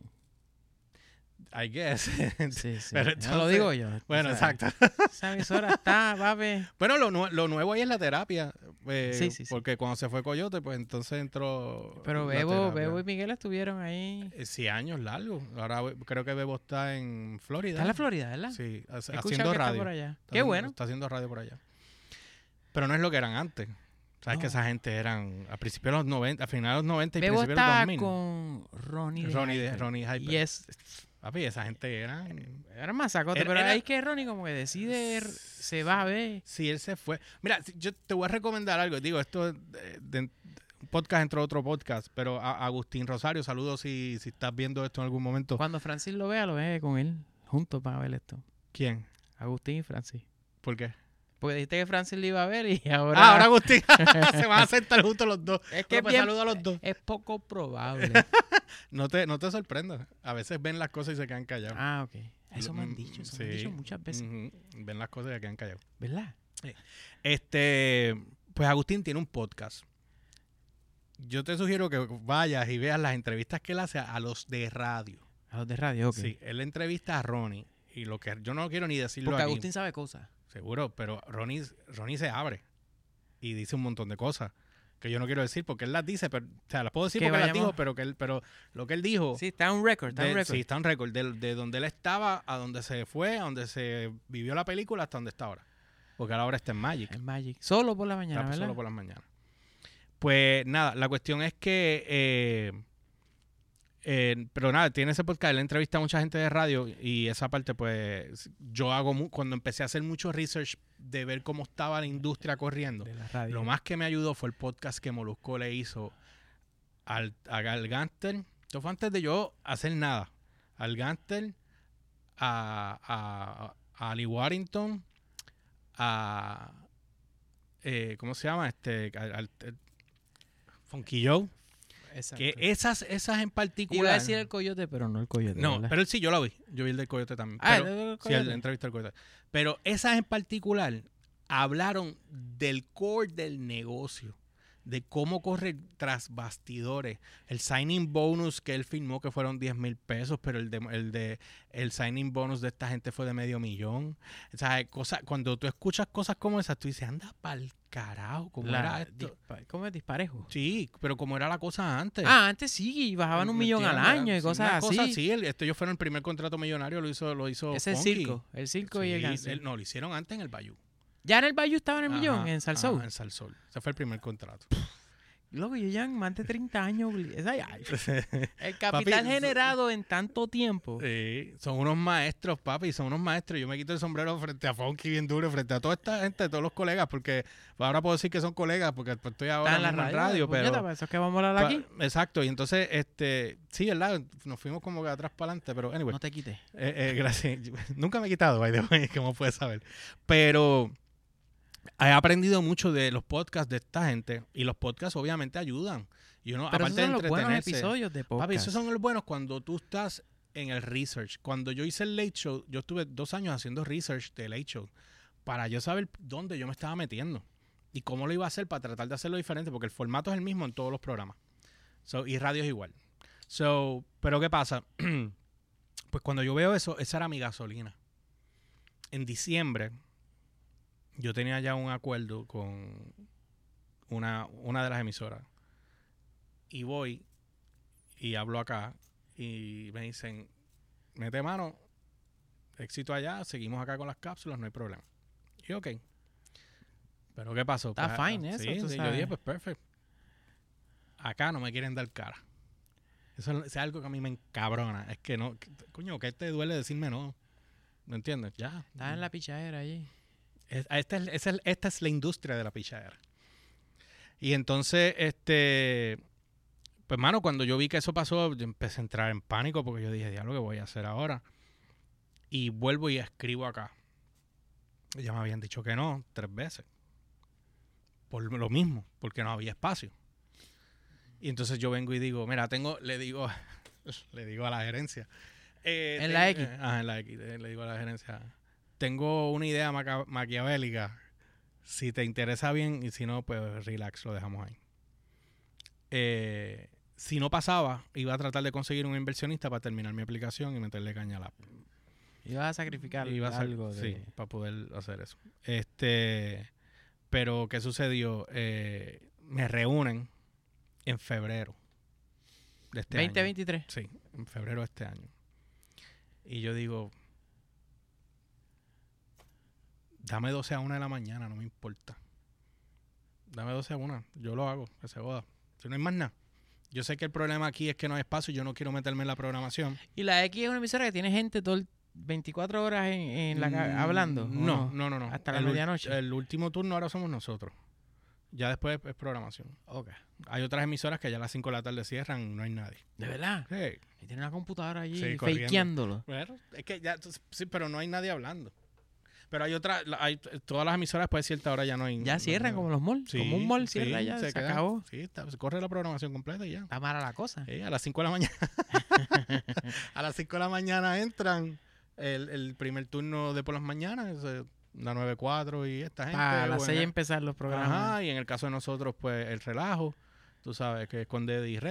I guess. Sí, sí. Pero Ya lo entonces- digo yo. Bueno, O sea, exacto. Esa emisora está, papi. Bueno, lo, nue- lo nuevo ahí es la terapia. eh, Sí, sí, sí. Porque cuando se fue Coyote, pues entonces entró. Pero la Bebo, terapia. Bebo y Miguel estuvieron ahí. Eh, Sí, años largos. Ahora Be- creo que Bebo está en Florida. Está en la Florida, ¿verdad? Sí, hace- He escuchado haciendo que está radio. por allá. Está Qué haciendo- bueno. Está haciendo radio por allá. Pero no es lo que eran antes. Sabes No. que esa gente eran a principios de los noventa, a finales de los noventa y Bebo principios de los está dos mil. con Ronnie de Ronnie de- Hyper. Ronnie Hyper. Y es... Papi, esa gente eran... Era más sacote, Era- pero era- ahí es que Ronnie como que decide... r- Se va a ver. Sí, él se fue. Mira, si- yo te voy a recomendar algo. Digo, esto es de, de- un podcast entre otro podcast, pero a, Agustín Rosario, saludos si, si estás viendo esto en algún momento. Cuando Francis lo vea, lo ve con él. Juntos para ver esto. ¿Quién? Agustín y Francis. ¿Por qué? Porque dijiste que Francis lo iba a ver y ahora... Ah, ahora Agustín. Se van a sentar juntos los dos. Es Bueno, que es pues bien- saludo a los dos. Es poco probable. No te, no te sorprendas. A veces ven las cosas y se quedan callados. ah, ok. Eso me han Mm, dicho. Eso me han sí. dicho muchas veces. Ujú. Ven las cosas y se quedan callados. ¿Verdad? Este, pues Agustín tiene un podcast. Yo te sugiero que vayas y veas las entrevistas que él hace a los de radio. A los de radio, ok. Sí, él entrevista a Ronnie y lo que yo no quiero ni decirlo Porque aquí, Agustín sabe cosas. seguro, pero Ronnie, Ronnie se abre y dice un montón de cosas que yo no quiero decir porque él las dice, pero, o sea, las puedo decir Que porque las vayamos- dijo, pero que él, pero lo que él dijo, Sí, está en un récord. Está en de- un récord. sí, está en récord, de, de donde él estaba a donde se fue, a donde se vivió la película hasta donde está ahora, porque ahora está en Magic. En Magic. Solo por la mañana, Está ¿verdad? solo por las mañanas. Pues nada, la cuestión es que, eh, eh, pero nada, tiene ese podcast, él entrevista a mucha gente de radio y esa parte pues yo hago, mu- cuando empecé a hacer mucho research de ver cómo estaba la industria corriendo, De la radio. lo más que me ayudó fue el podcast que Molusco le hizo al, a Al Gánster. Esto fue antes de yo hacer nada. Al Gánster, a, a, a Ali Warrington, a... eh, ¿cómo se llama? Este, al, al- el Funky Joe. Exacto. Que esas, esas en particular... Iba a decir el coyote, pero no el coyote. No, ¿verdad? pero él sí, yo lo vi. Yo vi el del Coyote también. Ah, pero, el del sí, el Coyote. entrevista del Coyote. Pero esas en particular hablaron del core del negocio, de cómo corre tras bastidores. El signing bonus que él firmó que fueron diez mil pesos, pero el de, el de el signing bonus de esta gente fue de medio millón. O sea, cosa, cuando tú escuchas cosas como esas, tú dices, anda pa'l carajo, ¿cómo La- era esto? dispa- ¿Cómo es disparejo? Sí, pero como era la cosa antes. Ah, antes sí, bajaban un ¿Me millón al entiendes? año y Sí, cosas una así. cosa así. El, esto ellos fueron el primer contrato millonario, lo hizo, lo hizo Ese es el Funky. circo, el circo y el Sí, cancel. el- no, lo hicieron antes en el Bayou. Ya en el Bayou estaba en el millón, Ajá, en Salsoul. ajá, en Salsoul. Ese fue el primer contrato. Loco, yo ya más de treinta años. obli- esa ya- el capital Papi, generado en tanto tiempo. Sí, son unos maestros, papi, son unos maestros. Yo me quito el sombrero frente a Funky bien duro, frente a toda esta gente, todos los colegas, porque ahora puedo decir que son colegas, porque pues, estoy ahora Está en la mismo radio, radio, puñeta, pero... para eso es que vamos a hablar pa- aquí. Exacto, y entonces, este, sí, ¿verdad? Nos fuimos como que de atrás para adelante, pero anyway. No te quites. Eh, eh, gracias. Nunca me he quitado, by the way, como puedes saber. Pero he aprendido mucho de los podcasts de esta gente, y los podcasts obviamente ayudan. Y uno, Pero esos aparte de son los buenos entretenerse, episodios de podcast. papi, esos son los buenos cuando tú estás en el research. Cuando yo hice el Late Show, yo estuve dos años haciendo research de Late Show para yo saber dónde yo me estaba metiendo y cómo lo iba a hacer para tratar de hacerlo diferente, porque el formato es el mismo en todos los programas. So, y radio es igual. So, pero ¿qué pasa? Pues cuando yo veo eso, esa era mi gasolina. En diciembre, yo tenía ya un acuerdo con una, una de las emisoras. Y voy y hablo acá y me dicen, mete mano, éxito allá, seguimos acá con las cápsulas, no hay problema. Y ok. Pero ¿qué pasó? Está Pues, fine ah, eso, sí, tú sí, yo sabes. dije, pues perfecto. Acá no me quieren dar cara. Eso es algo que a mí me encabrona. Es que no, que- coño, que te duele decirme no. ¿Me entiendes? Ya. Estás en la pichadera allí. Es- esta, es, esa es- esta es la industria de la pichadera. Y entonces, este, pues, mano, cuando yo vi que eso pasó, yo empecé a entrar en pánico porque yo dije, diablo, ¿qué voy a hacer ahora? Y vuelvo y escribo acá. Ya me habían dicho que no tres veces. Por lo mismo, porque no había espacio. Y entonces yo vengo y digo, mira, tengo, le digo, le digo a la gerencia. eh, ¿En la ten- X? eh, Ajá, en la X. eh, Le digo a la gerencia, tengo una idea maca- maquiavélica. Si te interesa bien y si no, pues relax, lo dejamos ahí. Eh, si no pasaba, iba a tratar de conseguir un inversionista para terminar mi aplicación y meterle caña al app. Ibas a sacrificar Iba a ser- algo de... Sí, para poder hacer eso. Este, pero ¿qué sucedió? Eh, me reúnen en febrero de este veinte año. veintitrés. Sí, en febrero de este año. Y yo digo, dame doce a una de la mañana, no me importa. Dame doce a una, yo lo hago, que se joda. Si no hay más nada. Yo sé que el problema aquí es que no hay espacio, yo no quiero meterme en la programación. Y la X es una emisora que tiene gente todo el veinticuatro horas en, en la ca- Mm, hablando. ¿o No, no, no, no. Hasta la El ul- medianoche. El último turno ahora somos nosotros. Ya después es programación. Ok. Hay otras emisoras que ya a las cinco de la tarde cierran, no hay nadie. ¿De verdad? Sí. Y tiene una computadora allí Sí, corriendo. fakeándolo. Bueno, es que ya, tú- sí, pero no hay nadie hablando. Pero hay otras, la- hay todas las emisoras después de cierta hora ya no hay. Ya no- cierran no- como los malls. Sí, como un mall sí, cierra ya, se, queda- acabó. Sí, está- se corre la programación completa y ya. Está mala la cosa. Sí, a las cinco de la mañana. A las cinco de la mañana entran el, el primer turno de por las mañanas, eh, la nueve cuatro y esta gente. Para las o en seis el- empezar los programas. Ajá, y en el caso de nosotros, pues el relajo, tú sabes, que es con Deddy y Red.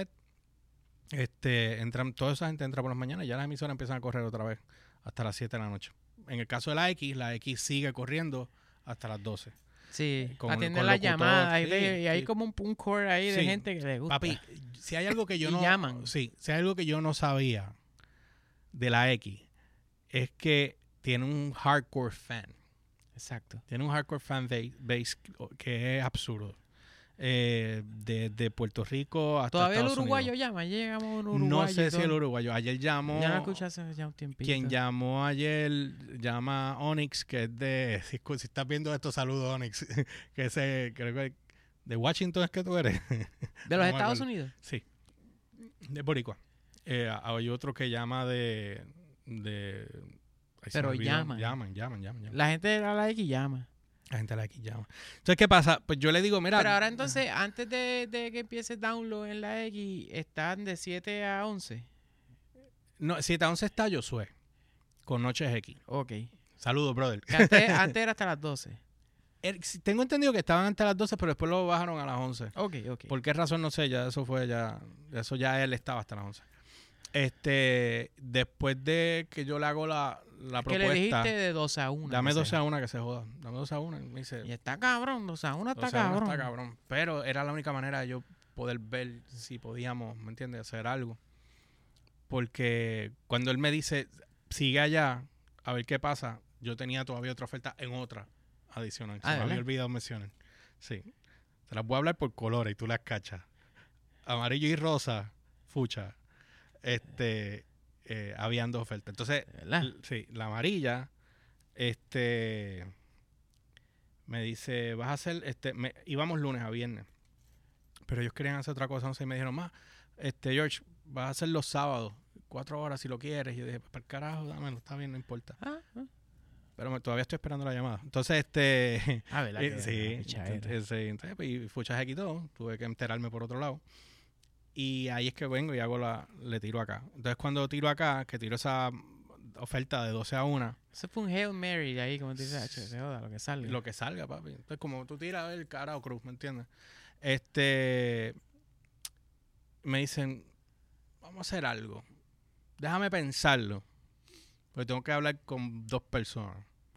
Este, entran, toda esa gente entra por las mañanas y ya las emisoras empiezan a correr otra vez hasta las siete de la noche. En el caso de la X, la X sigue corriendo hasta las doce. Sí, con- atiende con las locutor, llamadas y, sí, ve- y hay sí. como un, un core ahí de Sí. gente que le gusta. Papi, si hay algo que yo Y no llaman. Sí, si hay algo que yo no sabía de la X es que tiene un hardcore fan. Exacto. Tiene un hardcore fan ba- base que es absurdo. Eh, desde Puerto Rico hasta Todavía el Estados uruguayo Unidos. llama, llegamos un uruguayo. No y sé si todo. el uruguayo. Ayer llamó. Ya no escuché hace ya un tiempito. Quien llamó ayer llama Onyx, que es de. Si, si estás viendo esto, saludo Onyx. Que ese, creo que de Washington es que tú eres. ¿De los No me Estados acuerdo. Unidos? Sí. De Boricua. Eh, hay otro que llama de. de ay, se me Pero olvidó. llaman. Llaman, llaman, llaman. llaman. La gente de la X llama. La gente de la X llama. Entonces, ¿qué pasa? Pues yo le digo, mira. Pero ahora entonces, antes de, de que empiece el download en la X, están de siete a once. No, siete a once está Josué. Con Noches X. Ok. Saludos, brother. Que antes, antes era hasta las doce. el- si- tengo entendido que estaban antes de las doce, pero después lo bajaron a las once. Ok, ok. ¿Por qué razón? No sé, ya eso fue ya, eso ya él estaba hasta las once. Este, después de que yo le hago la, la Que le propuesta, dijiste de doce a una. dame que doce sea. a una que se joda, dame doce a una. Y me dice, Y está cabrón, doce a una está doce a una cabrón. está cabrón. Pero era la única manera de yo poder ver si podíamos, ¿me entiendes?, hacer algo. Porque cuando él me dice, sigue allá, a ver qué pasa, yo tenía todavía otra oferta en otra adicional. Ah, Se me ¿verdad? había olvidado mencionar. Sí. Te las voy a hablar por colores y tú las cachas. Amarillo y rosa, fucha. Este, eh, habían dos ofertas. Entonces, ¿Verdad? l- sí, la amarilla, este, me dice, vas a hacer, este, me, íbamos lunes a viernes, pero ellos querían hacer otra cosa, entonces me dijeron, más, este, George, vas a hacer los sábados, cuatro horas si lo quieres. Y yo dije, para el carajo, dámelo, está bien, no importa. Ah, ah. Pero me- todavía estoy esperando la llamada. Entonces, este, Ah, ¿verdad? eh, que sí, la pichadera. entonces, sí, entonces, pues, y Fucha se quitó, tuve que enterarme por otro lado. Y ahí es que vengo y hago la, le tiro acá. Entonces cuando tiro acá, que tiro esa oferta de doce a una, Eso fue un Hail Mary de ahí, como te dices, "H, se joda, lo que salga. lo que salga, papi. Entonces como tú tiras el cara o cruz, ¿me entiendes? Este, me dicen, vamos a hacer algo. Déjame pensarlo. Porque tengo que hablar con dos personas.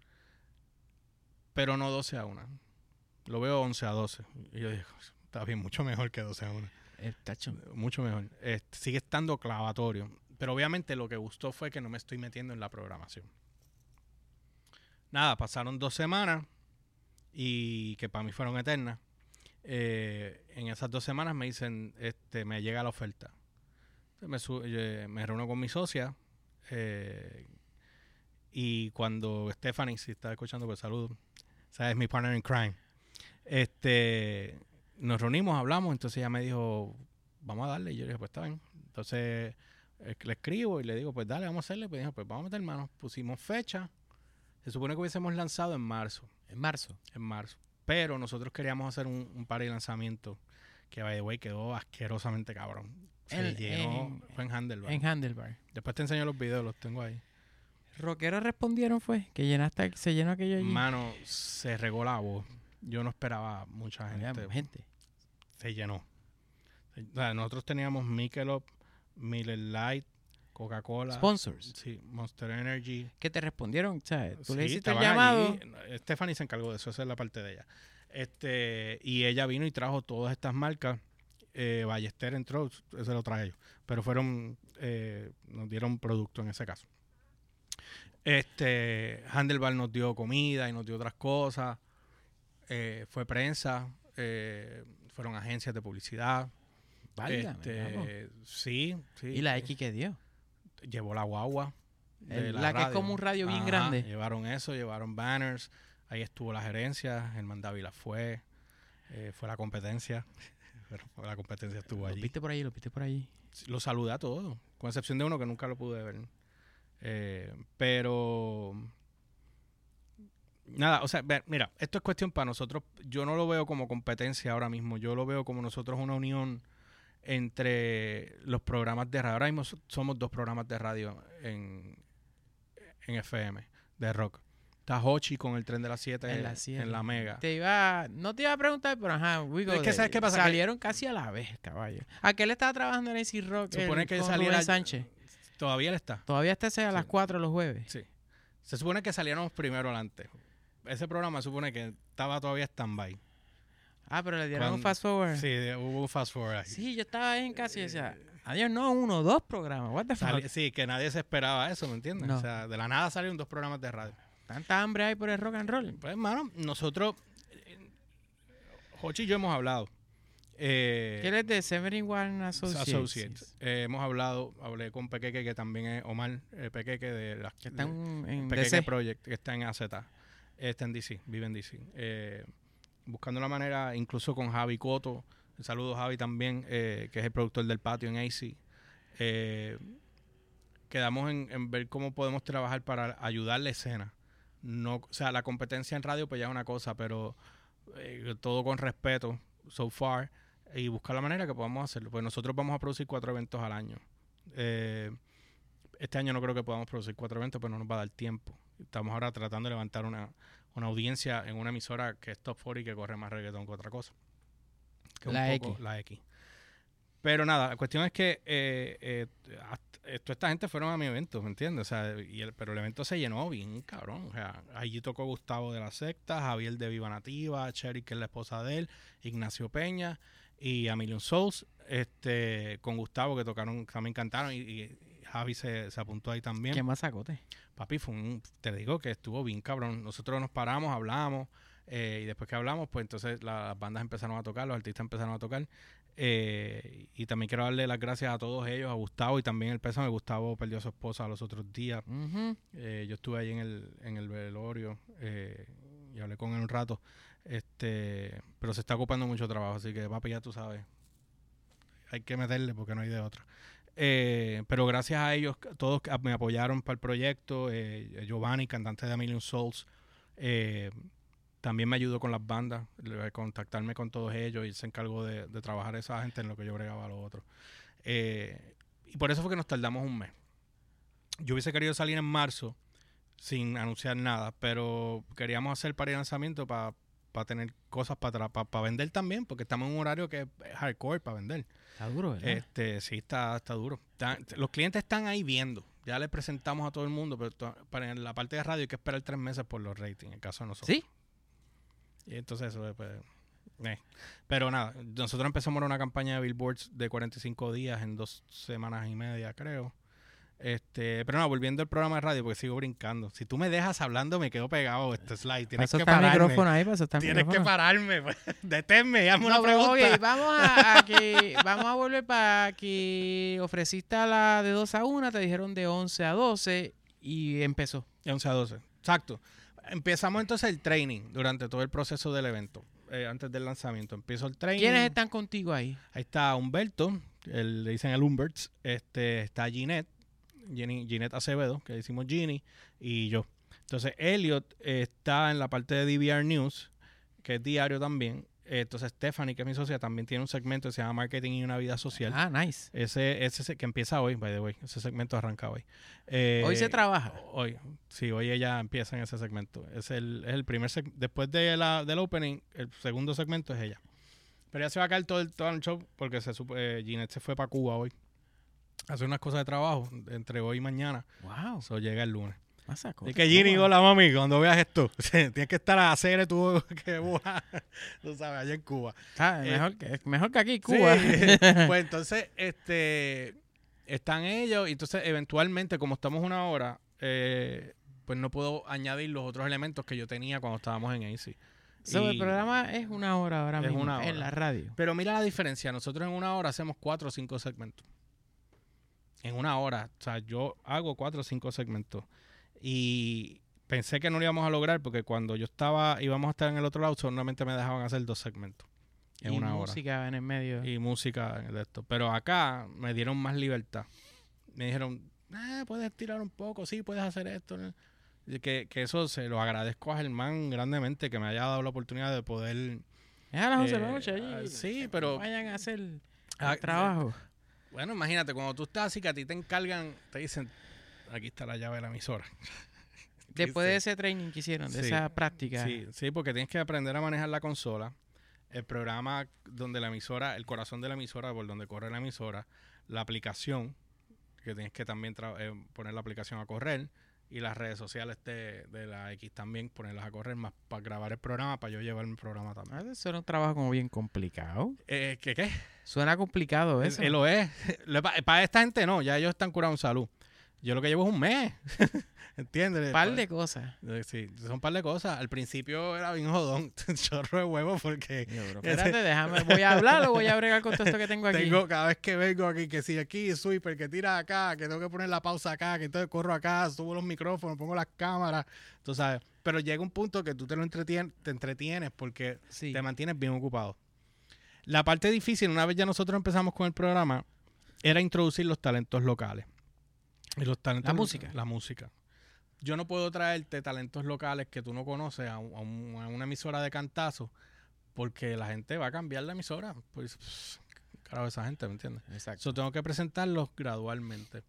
Pero no doce a una. Lo veo once a doce. Y yo digo, está bien, mucho mejor que doce a una. Eh, tacho. Mucho mejor. Este, sigue estando clavatorio. Pero obviamente lo que gustó fue que no me estoy metiendo en la programación. Nada, pasaron dos semanas y que para mí fueron eternas. Eh, en esas dos semanas me dicen, este, me llega la oferta. Entonces me, su- eh, me reúno con mi socia eh, y cuando Stephanie, si está escuchando, pues saludo. O sea, es mi partner in crime. Este, nos reunimos, hablamos, entonces ella me dijo, vamos a darle. Y yo le dije, pues está bien. Entonces eh, le escribo y le digo, pues dale, vamos a hacerle. Pues dijo, pues vamos a meter manos. Pusimos fecha. Se supone que hubiésemos lanzado en marzo. En marzo. En marzo. Pero nosotros queríamos hacer un, un par de lanzamientos que, by the way, quedó asquerosamente cabrón. Se En- llenó. en- fue en Handlebar. En Handlebar. Después te enseño los videos, los tengo ahí. ¿Rockeros respondieron fue? Que llenaste, se llenó aquello allí. Mano, se regó la voz. Yo no esperaba mucha Había gente. gente. Se llenó. O sea, nosotros teníamos Michelob, Miller Lite, Coca-Cola. Sponsors. Sí, Monster Energy. ¿Qué te respondieron? O sea, tú le Sí, hiciste el estaban llamado. allí. Stephanie se encargó de eso, esa es la parte de ella. Este, y ella vino y trajo todas estas marcas. Eh, Ballester entró, eso lo traje yo. Pero fueron, eh, nos dieron producto en ese caso. Este, Handlebar nos dio comida y nos dio otras cosas. Eh, fue prensa, eh, fueron agencias de publicidad. Válgame, vamos. Este, sí, sí. ¿Y la X que dio? Llevó la guagua. de El- la que es radio. como un radio bien Ajá, grande. Llevaron eso, llevaron banners. Ahí estuvo la gerencia. Germán Dávila fue. eh, fue la competencia. Pero fue la competencia estuvo Lo allí. viste por allí, lo viste por allí. Lo saludé a todos. Con excepción de uno que nunca lo pude ver. Eh, pero... Nada, o sea, ve, mira, esto es cuestión para nosotros. Yo no lo veo como competencia ahora mismo. Yo lo veo como nosotros una unión entre los programas de radio. Ahora mismo so- somos dos programas de radio en, en F M, de rock. Está Hochi con el tren de las siete En en, la siete. en la Mega. Te iba, no te iba a preguntar, pero ajá, we go Es que there. ¿sabes qué pasa? Salieron casi a la vez, caballo. Aquel estaba trabajando en A C Rock. Se supone el- que con saliera- Rubén Sánchez. Todavía él está. Todavía está ese a las Sí. cuatro los jueves. Sí. Se supone que saliéramos primero adelante. Ese programa supone que estaba todavía stand-by. Ah, pero le dieron un Cuando- fast forward. Sí, de- hubo un fast forward ahí. Sí, yo estaba ahí en casa y decía, adiós, no, uno, dos programas. What the fuck? Sali- sí, que nadie se esperaba eso, ¿me entiendes? No. O sea, de la nada salieron dos programas de radio. Tanta hambre hay por el rock and roll. Pues, hermano, nosotros, eh, Jochi y yo hemos hablado. Eh, ¿Quién es de Severin Warren Associates? Associates. Eh, hemos hablado, hablé con Pequeque, que también es Omar eh, Pequeque de la Que están de en Pequeque D C. Project, que está en A Z. Está en D C, vive en D C. Eh, buscando la manera, incluso con Javi Coto. Un saludo Javi también, eh, que es el productor del patio en A C. Eh, quedamos en, en ver cómo podemos trabajar para ayudar la escena. No, o sea, la competencia en radio pues ya es una cosa, pero eh, todo con respeto, so far, y buscar la manera que podamos hacerlo. Pues nosotros vamos a producir cuatro eventos al año. Eh, este año no creo que podamos producir cuatro eventos, pero no nos va a dar tiempo. Estamos ahora tratando de levantar una, una audiencia en una emisora que es top cuarenta y que corre más reggaetón que otra cosa. Que un La poco X. La X. Pero nada, la cuestión es que eh, eh, hasta- toda esta gente fueron a mi evento, ¿me entiendes? O sea, y el, pero el evento se llenó bien, cabrón. O sea, allí tocó Gustavo de la Secta, Javier de Viva Nativa, Cherry, que es la esposa de él, Ignacio Peña y A Million Souls, este, con Gustavo, que tocaron, también cantaron, y, y Javi se, se apuntó ahí también. ¿Qué más sacote? Papi, fue un, te digo que estuvo bien cabrón. Nosotros nos paramos, hablamos, eh, y después que hablamos, pues entonces la- las bandas empezaron a tocar, los artistas empezaron a tocar. Eh, y también quiero darle las gracias a todos ellos, a Gustavo y también el pésame. Gustavo perdió a su esposa los otros días. Ujú. Eh, yo estuve ahí en el, en el velorio eh, y hablé con él un rato. Este, pero se está ocupando mucho trabajo, así que papi, ya tú sabes, hay que meterle porque no hay de otra. Eh, pero gracias a ellos, todos me apoyaron para el proyecto. Eh, Giovanni, cantante de A Million Souls, eh, también me ayudó con las bandas, le- contactarme con todos ellos, y él se encargó de, de trabajar a esa gente en lo que yo bregaba a lo otro. Eh, y por eso fue que nos tardamos un mes. Yo hubiese querido salir en marzo sin anunciar nada, pero queríamos hacer para el lanzamiento para tener cosas para para vender también, porque estamos en un horario que es hardcore para vender. Está duro, ¿verdad? Este, sí, está, está duro. Está- los clientes están ahí viendo. Ya le presentamos a todo el mundo, pero to- para la parte de radio hay que esperar tres meses por los ratings, en el caso de nosotros. ¿Sí? Y entonces eso después... eh. Pero nada, nosotros empezamos una campaña de billboards de cuarenta y cinco días en dos semanas y media, creo. Este, pero no, volviendo al programa de radio, porque sigo brincando. Si tú me dejas hablando, me quedo pegado este slide. Para Tienes eso que está el pararme. micrófono ahí, para eso está el Tienes que micrófono. pararme. pues. Deténme, hazme una No, pero, pregunta. ok, vamos a, a que vamos a volver para que ofreciste a la de dos a una, te dijeron de once a doce y empezó. De once a doce. Exacto. Empezamos entonces el training durante todo el proceso del evento. Eh, antes del lanzamiento. Empiezo el training. ¿Quiénes están contigo ahí? Ahí está Humberto, el, le dicen el Humberts. Este, está Ginette, Jenny, Ginette Acevedo, que decimos Ginny, y yo. Entonces, Elliot eh, está en la parte de D V R News, que es diario también. Eh, entonces, Stephanie, que es mi socia, también tiene un segmento que se llama Marketing y una vida social. Ah, nice. Ese, ese se- que empieza hoy, by the way. Ese segmento arranca hoy. Eh, Hoy se trabaja. Hoy, sí, hoy ella empieza en ese segmento. Es el, es el primer seg- después de la, del opening, el segundo segmento es ella. Pero ella se va a caer todo el, todo el show porque se supo- eh, Ginette se fue para Cuba hoy. Hace unas cosas de trabajo entre hoy y mañana. Wow. Eso llega el lunes. Más saco. Es que Ginny, hola mami, cuando veas esto, tienes que estar a hacer tu que boja, tú sabes, allá en Cuba. Ah, Eh, mejor, que, mejor que aquí, Cuba. Sí. Pues entonces, este, están ellos, y entonces eventualmente, como estamos una hora, eh, pues no puedo añadir los otros elementos que yo tenía cuando estábamos en A C. So, el Y- programa es una hora ahora Es mismo una hora. en la radio. Pero mira la diferencia, nosotros en una hora hacemos cuatro o cinco segmentos. En una hora, o sea, yo hago cuatro o cinco segmentos. Y pensé que no lo íbamos a lograr porque cuando yo estaba, íbamos a estar en el otro lado, solamente me dejaban hacer dos segmentos en y una hora. música en el medio. Y música de esto. Pero acá me dieron más libertad. Me dijeron, eh, puedes tirar un poco, sí, puedes hacer esto. ¿no? Y Que, que eso se lo agradezco a Germán grandemente, que me haya dado la oportunidad de poder... Es a las once de eh, la noche allí. ah, sí, pero- Vayan a hacer el Ah, trabajo. Bueno, imagínate, cuando tú estás así, que a ti te encargan, te dicen, aquí está la llave de la emisora. Después de Sí. ese training que hicieron, de Sí. esa práctica. Sí, sí, porque tienes que aprender a manejar la consola, el programa donde la emisora, el corazón de la emisora, por donde corre la emisora, la aplicación, que tienes que también tra- eh, poner la aplicación a correr, y las redes sociales de, de la X también ponerlas a correr, más para grabar el programa, para yo llevar mi programa también. Ah, eso era un trabajo como bien complicado. Eh, ¿Qué qué? Suena complicado eso. Eh, lo es. Para esta gente no, ya ellos están curados en salud. Yo lo que llevo es un mes. ¿Entiendes? Un par de cosas. Eh, Sí, son un par de cosas. Al principio era bien jodón, chorro de huevo, porque Yo, bro, espérate, déjame, voy a hablar o voy a bregar con todo esto que tengo aquí. tengo, cada vez que vengo aquí, que si aquí, sweeper, que tira acá, que tengo que poner la pausa acá, que entonces corro acá, subo los micrófonos, pongo las cámaras, tú sabes. Pero llega un punto que tú te lo entretienes, te entretienes porque Sí. te mantienes bien ocupado. La parte difícil, una vez ya nosotros empezamos con el programa, era introducir los talentos locales. Y los talentos La lo- música. La música. Yo no puedo traerte talentos locales que tú no conoces a, un- a un- a una emisora de cantazo porque la gente va a cambiar la emisora. Pues, pff, carajo, esa gente, ¿me entiendes? Exacto. Eso tengo que presentarlos gradualmente.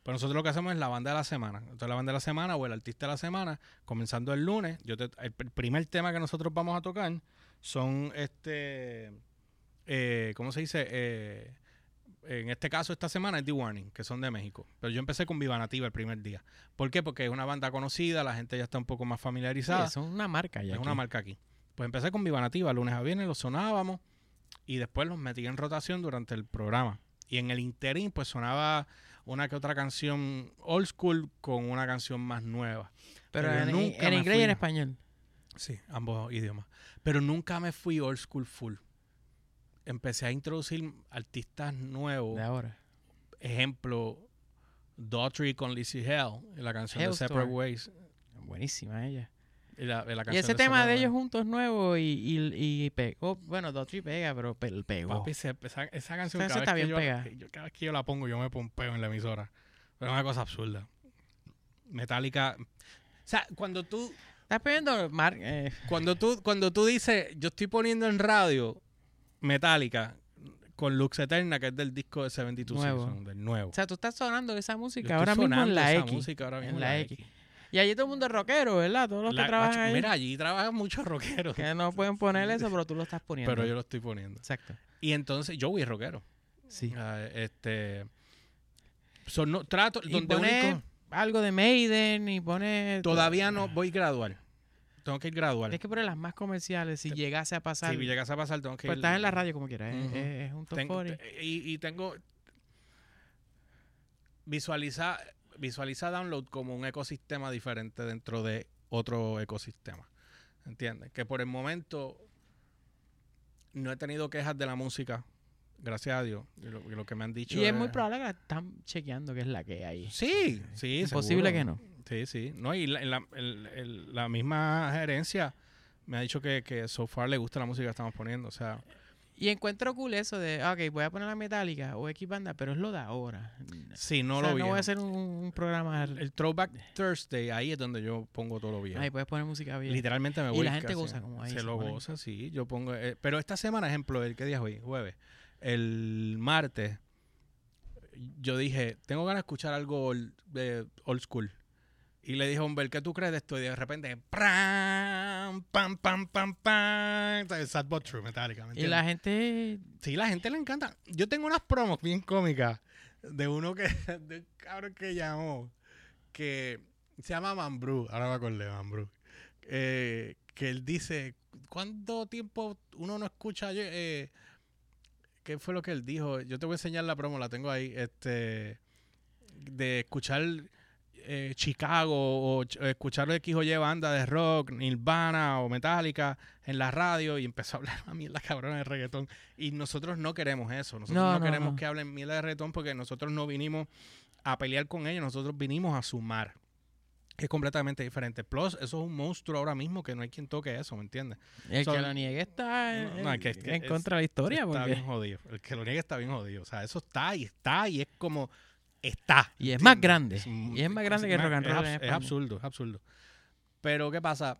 Pues nosotros lo que hacemos es la banda de la semana. Entonces la banda de la semana o el artista de la semana, comenzando el lunes, yo te, el, el primer tema que nosotros vamos a tocar son este, eh, ¿cómo se dice? Eh, en este caso esta semana es The Warning, que son de México. Pero yo empecé con Viva Nativa el primer día. ¿Por qué? Porque es una banda conocida, la gente ya está un poco más familiarizada. Sí, es una marca ya. Es aquí. una marca aquí. Pues empecé con Viva Nativa, lunes a viernes los sonábamos y después los metí en rotación durante el programa. Y en el interín pues sonaba una que otra canción old school con una canción más nueva. Pero, Pero en, nunca en me inglés y fui- en español. Sí, ambos idiomas. Pero nunca me fui old school full. Empecé a introducir artistas nuevos. De ahora. Ejemplo, Daughtry con Lizzie Hell, la canción de Hailstorm. Separate Ways. Buenísima ella. Y, la, la Y canción ese tema Separate de ellos Ways. juntos nuevo y, y, y pegó. Bueno, Daughtry pega, pero pe- pegó. Papi, se- esa, esa canción Esa cada está vez, bien que pegada. yo, yo- cada vez que yo la pongo yo me pompeo en la emisora. Pero es una cosa absurda. Metallica. O sea, cuando tú ¿Estás pidiendo, Mark? Eh, cuando tú cuando tú dices, yo estoy poniendo en radio Metallica con Lux Eterna, que es del disco de setenta y dos Nuevo. Seasons, del nuevo. o sea, tú estás sonando esa Yo música estoy ahora mismo en sonando la esa X. música ahora mismo En la X. Y allí todo el mundo es rockero, ¿verdad? Todos los La- que trabajan macho, ahí. Mira, allí trabajan muchos rockeros. Que no pueden poner eso, pero tú lo estás poniendo. Pero yo lo estoy poniendo. Exacto. Y entonces, yo voy rockero. Sí. Ah, este. Son, no, trato. Y donde pone único- algo de Maiden y pone... todavía no voy gradual. Tengo que ir gradual. Tienes que poner las más comerciales si Te- llegase a pasar. Si llegase a pasar, tengo que Pues ir. estás en la radio como quieras. ¿eh? Ujú. es, es un top Tengo- cuarenta. te- y, y tengo. Visualiza, visualiza Download como un ecosistema diferente dentro de otro ecosistema. ¿Entiendes? Que por el momento no he tenido quejas de la música. Gracias a Dios. Y lo, y lo que me han dicho. Y es muy probable que la están chequeando que es la que hay. Sí, sí, Imposible seguro. que no. Sí, sí. No, y la, la, el- el- la misma gerencia me ha dicho que, que so far le gusta la música que estamos poniendo. O sea, Y encuentro cool eso de, ah, ok, voy a poner la Metallica o X banda, pero es lo de ahora. sí, no O sea, lo vi. no voy a hacer un, un programa. El Throwback Thursday, ahí es donde yo pongo todo lo viejo. Ahí puedes poner música bien. Literalmente me Y voy. la gente casi- goza como ahí Se se lo ponen. goza, sí. Yo pongo. eh, pero esta semana, ejemplo, el ¿qué día es hoy? Jueves. El martes, yo dije, tengo ganas de escuchar algo old, de old school. Y le dije a Humber, ¿qué tú crees de esto? Y de repente, ¡pram! ¡pam, pam, pam, pam! Sad but true, Metallica, ¿me Y entiendes? la gente... Sí, la gente le encanta. Yo tengo unas promos bien cómicas de uno que, de un cabrón que llamó, que se llama Mambrú, ahora me acordé, Mambrú, eh, que él dice, ¿cuánto tiempo uno no escucha? Eh, ¿Qué fue lo que él dijo? Yo te voy a enseñar la promo, la tengo ahí, este, de escuchar eh, Chicago o ch- escuchar X o Y banda de rock, Nirvana o Metallica en la radio y empezó a hablar a mí la cabrona de reggaetón. Y nosotros no queremos eso. Nosotros No, no, no, queremos no. que hablen mierda de reggaetón porque nosotros no vinimos a pelear con ellos, nosotros vinimos a sumar. Es completamente diferente. Plus, eso es un monstruo ahora mismo que no hay quien toque eso, ¿me entiendes? El Son- que lo niegue está No, en, no, es que- es que en es- contra de la historia. Está Porque... bien jodido. El que lo niegue está bien jodido. O sea, eso está y está y es como está. Y es más ¿entiendes? grande. un- Y es más grande que el rock and es roll abs- en Es España. absurdo, es absurdo. Pero, ¿qué pasa?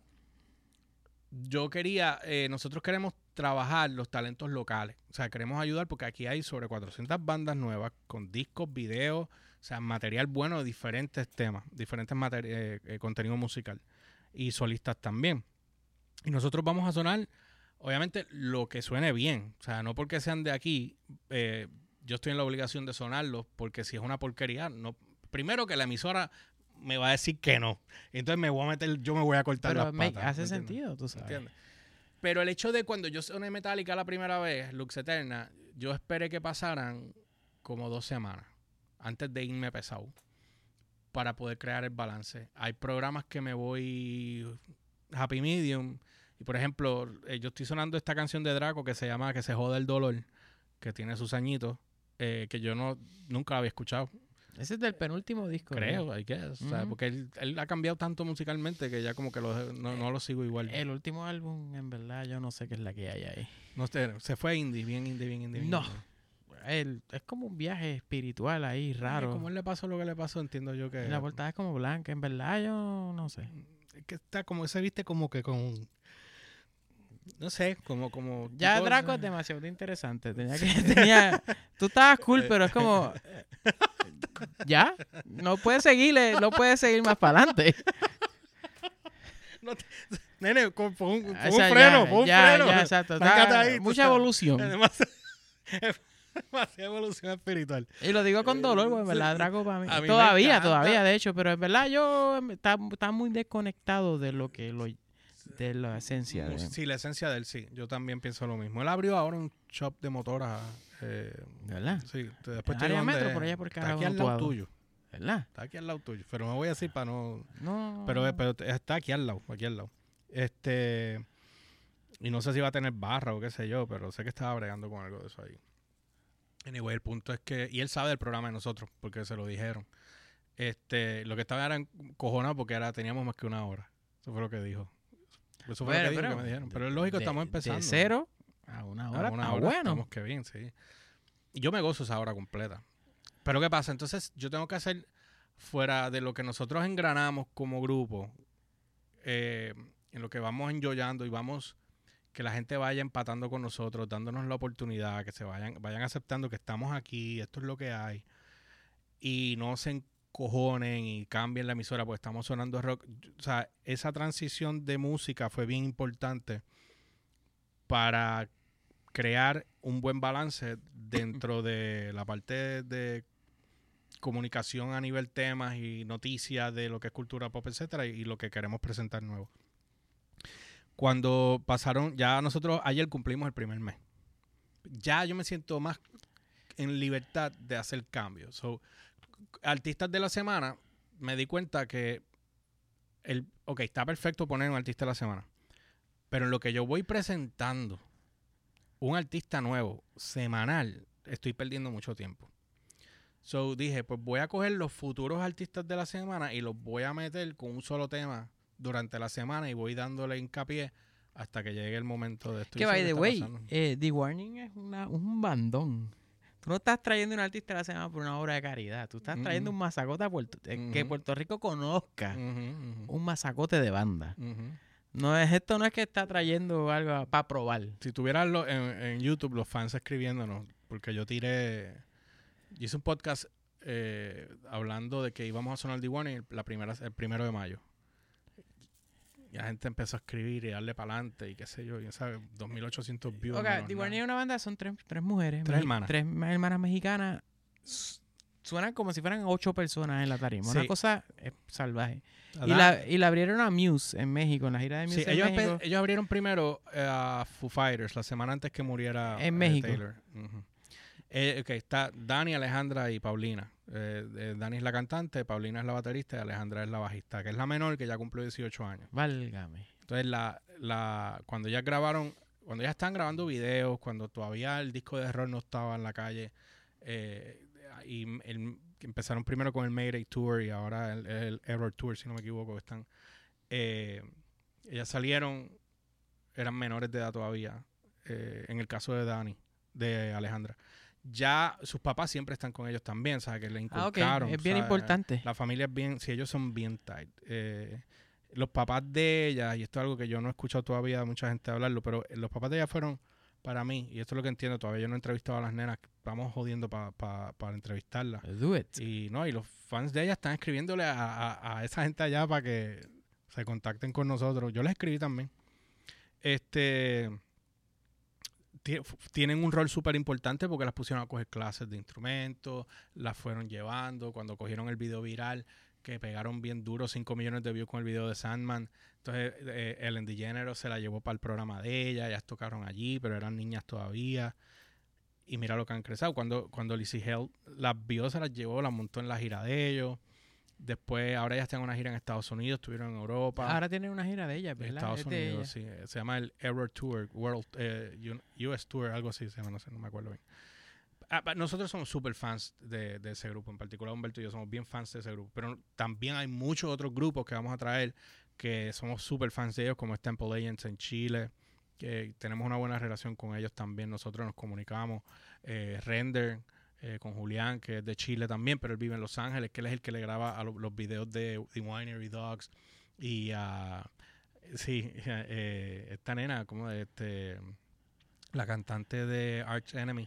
Yo quería, eh, nosotros queremos trabajar los talentos locales. O sea, queremos ayudar porque aquí hay sobre cuatrocientas bandas nuevas con discos, videos, o sea, material bueno de diferentes temas, diferentes materi- eh, eh, contenido musical y solistas también. Y nosotros vamos a sonar, obviamente, lo que suene bien. O sea, no porque sean de aquí, eh, yo estoy en la obligación de sonarlos, porque si es una porquería, no. Primero que la emisora me va a decir que no. Entonces me voy a meter, yo me voy a cortar Pero las make- patas. hace ¿me entiendes? sentido, tú sabes. ¿Entiendes? Pero el hecho de cuando yo soné Metallica la primera vez, Lux Eterna, yo esperé que pasaran como dos semanas antes de irme pesado para poder crear el balance. Hay programas que me voy happy medium y por ejemplo, eh, yo estoy sonando esta canción de Draco que se llama Que se joda el dolor, que tiene sus añitos, eh, que yo no nunca la había escuchado. Ese es del penúltimo disco. Creo, ¿verdad? I guess. O sea, Ujú. porque él, él ha cambiado tanto musicalmente que ya como que lo- no, no lo sigo igual. El último álbum, en verdad, yo no sé qué es la que hay ahí. No sé, se fue indie, bien indie, bien indie. bien No. indie. El- es como un viaje espiritual ahí, raro. Como él le pasó lo que le pasó, entiendo yo que... Y la portada es como blanca, en verdad, yo no sé. Es que está como, se viste como que con... No sé, como... como Ya tipo- Draco es demasiado interesante. Tenía que, tenía, tú estabas cool, pero es como... ya, no puedes seguirle, no puedes seguir más para adelante. No te- Nene, pon, pon- pon O sea, un freno, ya, pon un ya, freno. ya, exacto. Táncate Está- ahí, tú mucha sabes. evolución. Es demasiado, es demasiada evolución espiritual. Y lo digo con dolor, porque en Sí. verdad Draco para mí. A mí me Todavía, encanta. todavía, de hecho, pero en verdad yo em, está, está muy desconectado de lo que lo de la esencia de Sí, la esencia de él, sí. Yo también pienso lo mismo. Él abrió ahora un shop de motoras. Eh, ¿verdad? sí, te- después En te área digo dónde metro, es. por allá por Está Carajo, aquí al no lado puedo. tuyo. ¿Verdad? Está aquí al lado tuyo. Pero no voy a decir para no... No. Pero, pero está aquí al lado, aquí al lado. Este... Y no sé si va a tener barra o qué sé yo, pero sé que estaba bregando con algo de eso ahí. Anyway, el punto es que... Y él sabe del programa de nosotros, porque se lo dijeron. Este... Lo que estaba era cojonado porque era, teníamos más que una hora. Eso fue lo que dijo. Eso fue Bueno, lo que, dijo pero que me dijeron. de- Pero es lógico, de- estamos empezando. De cero a una hora. A una está hora bueno. estamos que bien, sí. Y yo me gozo esa hora completa. Pero ¿qué pasa? Entonces yo tengo que hacer fuera de lo que nosotros engranamos como grupo, eh, en lo que vamos enjoyando y vamos, que la gente vaya empatando con nosotros, dándonos la oportunidad, que se vayan, vayan aceptando que estamos aquí, esto es lo que hay, y no se encojonen y cambien la emisora porque estamos sonando rock. O sea, esa transición de música fue bien importante para crear un buen balance dentro de la parte de, de comunicación a nivel temas y noticias de lo que es cultura pop, etcétera, y, y lo que queremos presentar nuevo. Cuando pasaron, ya nosotros ayer cumplimos el primer mes. Ya yo me siento más en libertad de hacer cambios. So, artistas de la semana, me di cuenta que el, ok, está perfecto poner un artista de la semana, pero en lo que yo voy presentando un artista nuevo, semanal, estoy perdiendo mucho tiempo. So dije, pues voy a coger los futuros artistas de la semana y los voy a meter con un solo tema durante la semana y voy dándole hincapié hasta que llegue el momento de esto. Que by the way, eh, The Warning es una, un bandón. Tú no estás trayendo un artista de la semana por una obra de caridad. Tú estás trayendo Uh-huh. un mazacote a Puerto, eh, Uh-huh. que Puerto Rico conozca. Uh-huh, uh-huh. Un mazacote de banda. Uh-huh. No es, esto no es que está trayendo algo para probar. Si tuvieras lo, en, en YouTube los fans escribiéndonos, porque yo tiré, yo hice un podcast eh, hablando de que íbamos a sonar The Warning la primera, el primero de mayo. Y la gente empezó a escribir y darle para adelante y qué sé yo, y sabes, dos mil ochocientos views. Okay, The Warning es una banda, son tres, tres mujeres. Tres mexi- hermanas. Tres ma- hermanas mexicanas. S- Suenan como si fueran ocho personas en la tarima. Sí. Una cosa eh, salvaje. Y ¿Verdad? la, y la abrieron a Muse en México, en la gira de Muse Sí, en ellos, México. empe- ellos abrieron primero eh, a Foo Fighters la semana antes que muriera En eh, México. Taylor. Ujú. Eh, ok, está Dani, Alejandra y Paulina. Eh, eh, Dani es la cantante, Paulina es la baterista y Alejandra es la bajista, que es la menor, que ya cumplió dieciocho años. Válgame. Entonces, la, la, cuando ellas grabaron, cuando ellas están grabando videos, cuando todavía el disco de error no estaba en la calle, eh, y el, empezaron primero con el Mayday Tour y ahora el, el Error Tour, si no me equivoco, están. Eh, ellas salieron, eran menores de edad todavía, eh, en el caso de Dani, de Alejandra. Ya sus papás siempre están con ellos también, ¿sabes? Que le Ah, ok. inculcaron. Es bien ¿sabes? importante. La familia es bien, si ellos son bien tight. Eh, los papás de ella, y esto es algo que yo no he escuchado todavía mucha gente hablarlo, pero los papás de ella fueron, para mí, y esto es lo que entiendo, todavía yo no he entrevistado a las nenas, estamos jodiendo pa, pa, para entrevistarlas. Do it. Y no, y los fans de ella están escribiéndole a, a, a esa gente allá para que se contacten con nosotros. Yo les escribí también. Este ti- f- tienen un rol súper importante porque las pusieron a coger clases de instrumentos, las fueron llevando, cuando cogieron el video viral, que pegaron bien duro, cinco millones de views con el video de Sandman. Entonces, eh, Ellen DeGeneres se la llevó para el programa de ella, ellas tocaron allí, pero eran niñas todavía. Y mira lo que han crecido. Cuando, cuando Lizzie Hale las vio, se las llevó, las montó en la gira de ellos. Después, ahora ellas están en una gira en Estados Unidos, estuvieron en Europa. Ahora tienen una gira de ella, en ¿verdad? Estados Es de Unidos, sí. Se llama el Error Tour, World, eh, U S Tour, algo así se llama, no sé, no me acuerdo bien. Ah, pa- nosotros somos súper fans de, de ese grupo, en particular Humberto y yo somos bien fans de ese grupo, pero también hay muchos otros grupos que vamos a traer que somos súper fans de ellos, como es Temple Agents en Chile, que tenemos una buena relación con ellos también, nosotros nos comunicamos, eh, Render, eh, con Julián, que es de Chile también, pero él vive en Los Ángeles, que él es el que le graba a lo- los videos de The Winery Dogs, y uh, sí, eh, esta nena, como de este, la cantante de Arch Enemy,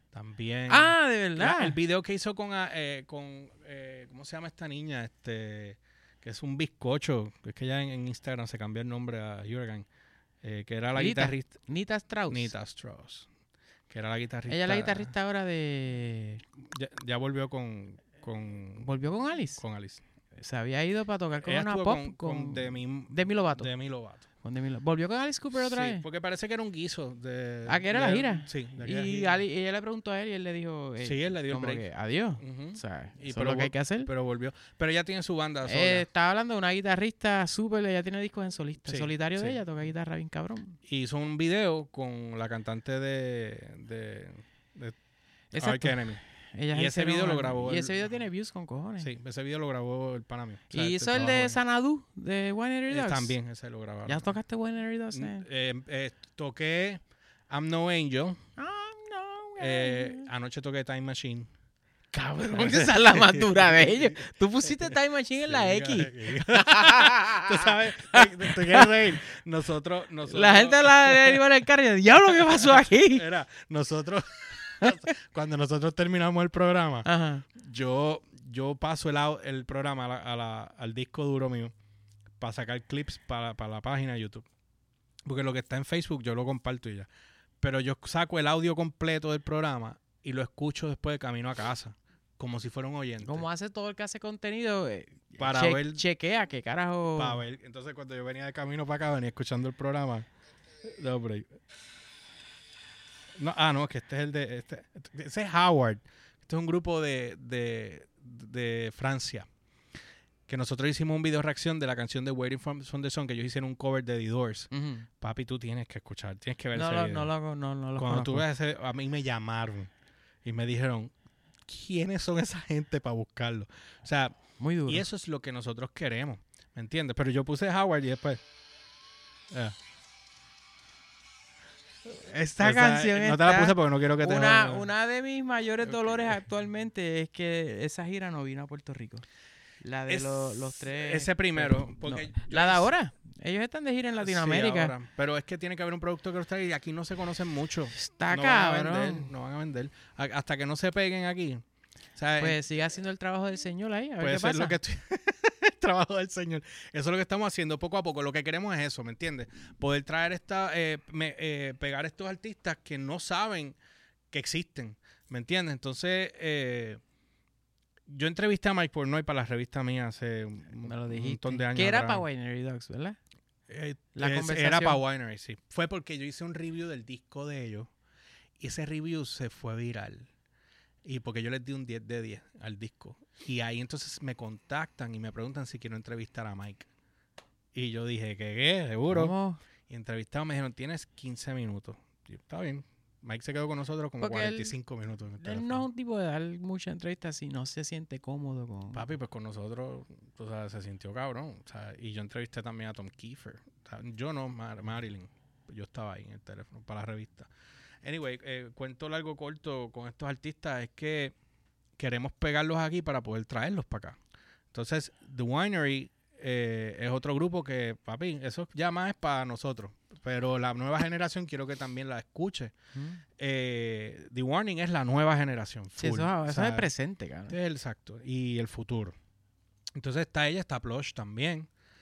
También. Ah, de verdad. La- el video que hizo con, ah, eh, con eh, ¿cómo se llama esta niña? Este, que es un bizcocho, que es que ya en, en Instagram se cambió el nombre a Jürgen, eh, que era la Nita. guitarrista. Nita Strauss. Nita Strauss. Que era la guitarrista. Ella es la guitarrista ahora de... Ya, ya volvió con, con, ¿Volvió con Alice? con Alice. Se había ido para tocar con Ella una estuvo pop con, con, con Demi, Demi Lovato. Demi Lovato. Con Demi Lo- ¿Volvió con Alice Cooper otra Sí, vez? porque parece que era un guiso. De, Ah, que era de- la gira. Sí, de aquella Y gira. Ali- ella le preguntó a él y él le dijo... eh, Sí, él le dio el como break. que, adiós. Ujú. O sea, Y eso pero es lo que hay vol- que hacer. Pero volvió. Pero ella tiene su banda sola. Eh, estaba hablando de una guitarrista súper, ella tiene discos en solista. Sí, solitario de sí. ella, toca guitarra bien cabrón. Hizo un video con la cantante de, de, de Arch Exacto. Enemy. Ellas Y ese hicieron video lo algo. grabó Y el- ese video tiene views con cojones. Sí, ese video lo grabó el pana mío. O sea, Y este hizo el de trabajo Sanadu, de One en- Eighty eh, Dogs. También, ese lo grabaron. ¿Ya tocaste One Eighty Dogs? Mm, Eh? eh, eh, toqué I'm No Angel. Ah, no, Eh, güey. anoche toqué Time Machine. Cabrón, esa es la más dura de ellos. Tú pusiste Time Machine en la Sí, X. Tú sabes, te, te quieres reír. Nosotros, nosotros. La gente la de iba en el carro y dice, diablo, ¿qué pasó aquí? Era, nosotros, cuando nosotros terminamos el programa, Ajá. yo, yo paso el, au- el programa a la- a la- al disco duro mío para sacar clips para, para la página de YouTube. Porque lo que está en Facebook yo lo comparto y ya. Pero yo saco el audio completo del programa y lo escucho después de camino a casa, como si fuera un oyente. Como hace todo el que hace contenido, eh, Para che- ver- chequea qué carajo. Pa' ver. Entonces cuando yo venía de camino para acá, venía escuchando el programa. No, break. No, ah, no, que este es el de... Este, ese es Howard. Este es un grupo de, de, de Francia. Que nosotros hicimos un video reacción de la canción de Waiting for, for the Sun, que ellos hicieron un cover de The Doors. Ujú. Papi, tú tienes que escuchar, tienes que ver No, ese lo, video. no, lo, no, no lo Cuando tú conozco. ves ese, a mí me llamaron y me dijeron, ¿quiénes son esa gente para buscarlo? O sea, Muy duro. y eso es lo que nosotros queremos, ¿me entiendes? Pero yo puse Howard y después... eh, Esta esa- canción no te la está- puse porque no quiero que te Una, jodan. una de mis mayores Ok. dolores actualmente es que esa gira no vino a Puerto Rico. La de Es- los, los tres. ese primero, no, porque yo la de hice- ahora. Ellos están de gira en Latinoamérica. Sí, ahora. Pero es que tiene que haber un producto que los traiga y aquí no se conocen mucho. Está no van a cabrón. vender, no van a vender. A- hasta que no se peguen aquí. O sea, Pues sigue haciendo el trabajo del señor ahí. A ver puede qué ser pasa. lo que estoy... el trabajo del Señor. Eso es lo que estamos haciendo poco a poco. Lo que queremos es eso, ¿me entiendes? Poder traer esta, eh, me- eh, pegar estos artistas que no saben que existen, ¿me entiendes? Entonces, eh, yo entrevisté a Mike Portnoy para la revista mía hace un, Me lo un dijiste. montón de años. Que era atrás. para Winery Dogs, ¿verdad? Eh, La es- conversación. Era para Winery, sí. Fue porque yo hice un review del disco de ellos y ese review se fue viral. Y porque yo les di un diez de diez al disco. Y ahí entonces me contactan y me preguntan si quiero entrevistar a Mike. Y yo dije, ¿qué qué? ¿Seguro? ¿Cómo? Y entrevistado me dijeron, tienes quince minutos. Y yo, está bien. Mike se quedó con nosotros como Porque cuarenta y cinco minutos. En el Él teléfono. no es un tipo de dar muchas entrevistas si no se siente cómodo con... Papi, pues con nosotros, tú sabes, se sintió cabrón. O sea, y yo entrevisté también a Tom Kiefer. O sea, yo no, Mar- Marilyn. Yo estaba ahí en el teléfono para la revista. Anyway, eh, cuento largo corto con estos artistas es que queremos pegarlos aquí para poder traerlos para acá. Entonces, The Winery eh, es otro grupo que, papi, eso ya más es para nosotros. Pero la nueva generación quiero que también la escuche. ¿Mm? Eh, The Warning es la nueva generación. Sí, full. eso, O eso sea, es el presente, cabrón. es el exacto. Y el futuro. Entonces está ella, está Plush también.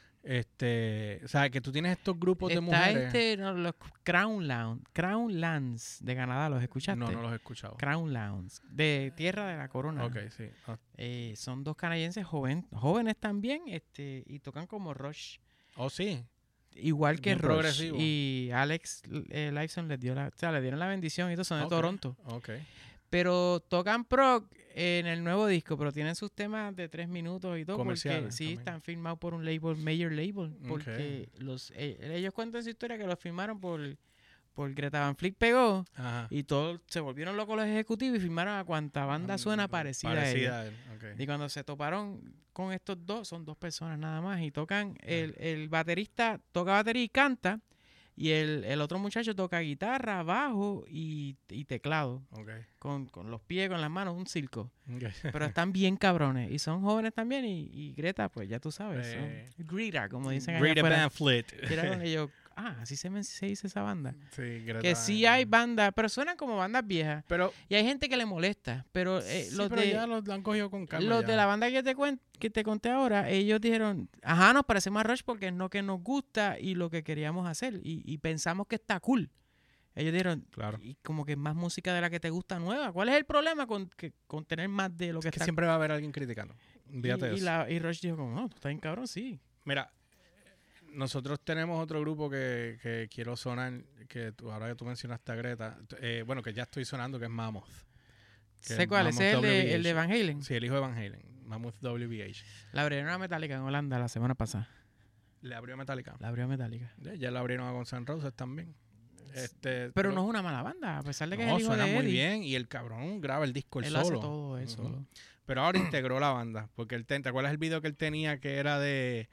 Este, o sea, que tú tienes estos grupos de Está mujeres. este, no, los Crown Lounge, Crown Lands de Canadá, ¿los escuchaste? No, no los he escuchado. Crown Lounge, de Tierra de la Corona. Ok, sí. Ah, Eh, son dos canadienses joven, jóvenes también, este, y tocan como Rush, Oh, sí. igual que Bien Rush. progresivo. Y Alex eh, Lifeson les dio la, o sea, le dieron la bendición y todos son de Ok. Toronto. Ok. Pero tocan prog en el nuevo disco, pero tienen sus temas de tres minutos y todo. Porque Comerciales sí, también. están firmados por un label, major label. Porque los eh, ellos cuentan su historia que los firmaron por, por Greta Van Fleet pegó. Ajá. Y todos se volvieron locos los ejecutivos y firmaron a cuanta banda suena parecida, a ellos. Parecida a él. Ok. Y cuando se toparon con estos dos, son dos personas nada más. Y tocan, el, el baterista toca batería y canta. Y el, el otro muchacho toca guitarra, bajo y, y teclado. Ok. con, con los pies, con las manos, un circo. Okay. Pero están bien cabrones. Y son jóvenes también. Y, y Greta, pues ya tú sabes. Eh, son Greta, como dicen allá Greta afuera. Van Fleet. Tiraron ellos, ah, así se, me, se dice esa banda. Sí, Greta Que sí hay bandas, pero suenan como bandas viejas. Pero, Y hay gente que le molesta. Pero eh, sí, los, pero de, ya los, lo han cogido con calma. los ya. de la banda que te, cuen- que te conté ahora, ellos dijeron, ajá, nos parecemos a Rush porque es lo que nos gusta y lo que queríamos hacer. Y, y pensamos que está cool. Ellos dijeron, Claro. y como que más música de la que te gusta nueva. ¿Cuál es el problema con, que, con tener más de lo que Es que está? siempre va a haber alguien criticando. Olvídate y, de y, eso. la, y Rush dijo como, no, tú estás bien cabrón, sí. Mira, nosotros tenemos otro grupo que, que quiero sonar, que tú, ahora que tú mencionaste a Greta, eh, bueno, que ya estoy sonando, que es Mammoth. Que Sé cuál, ese es el de, el de Van Halen. Sí, el hijo de Van Halen, Mammoth W B H. La abrieron a Metallica en Holanda la semana pasada. Le abrió a Metallica. La abrió a Metallica. Ya, ya le abrieron a Guns N' Roses también. Este, Pero no es una mala banda, a pesar de que no, es el hijo suena de muy Eddie. bien y el cabrón graba el disco él Él solo. hace todo eso. Ujú. Pero ahora integró la banda, porque él te, ¿te acuerdas el video que él tenía que era de,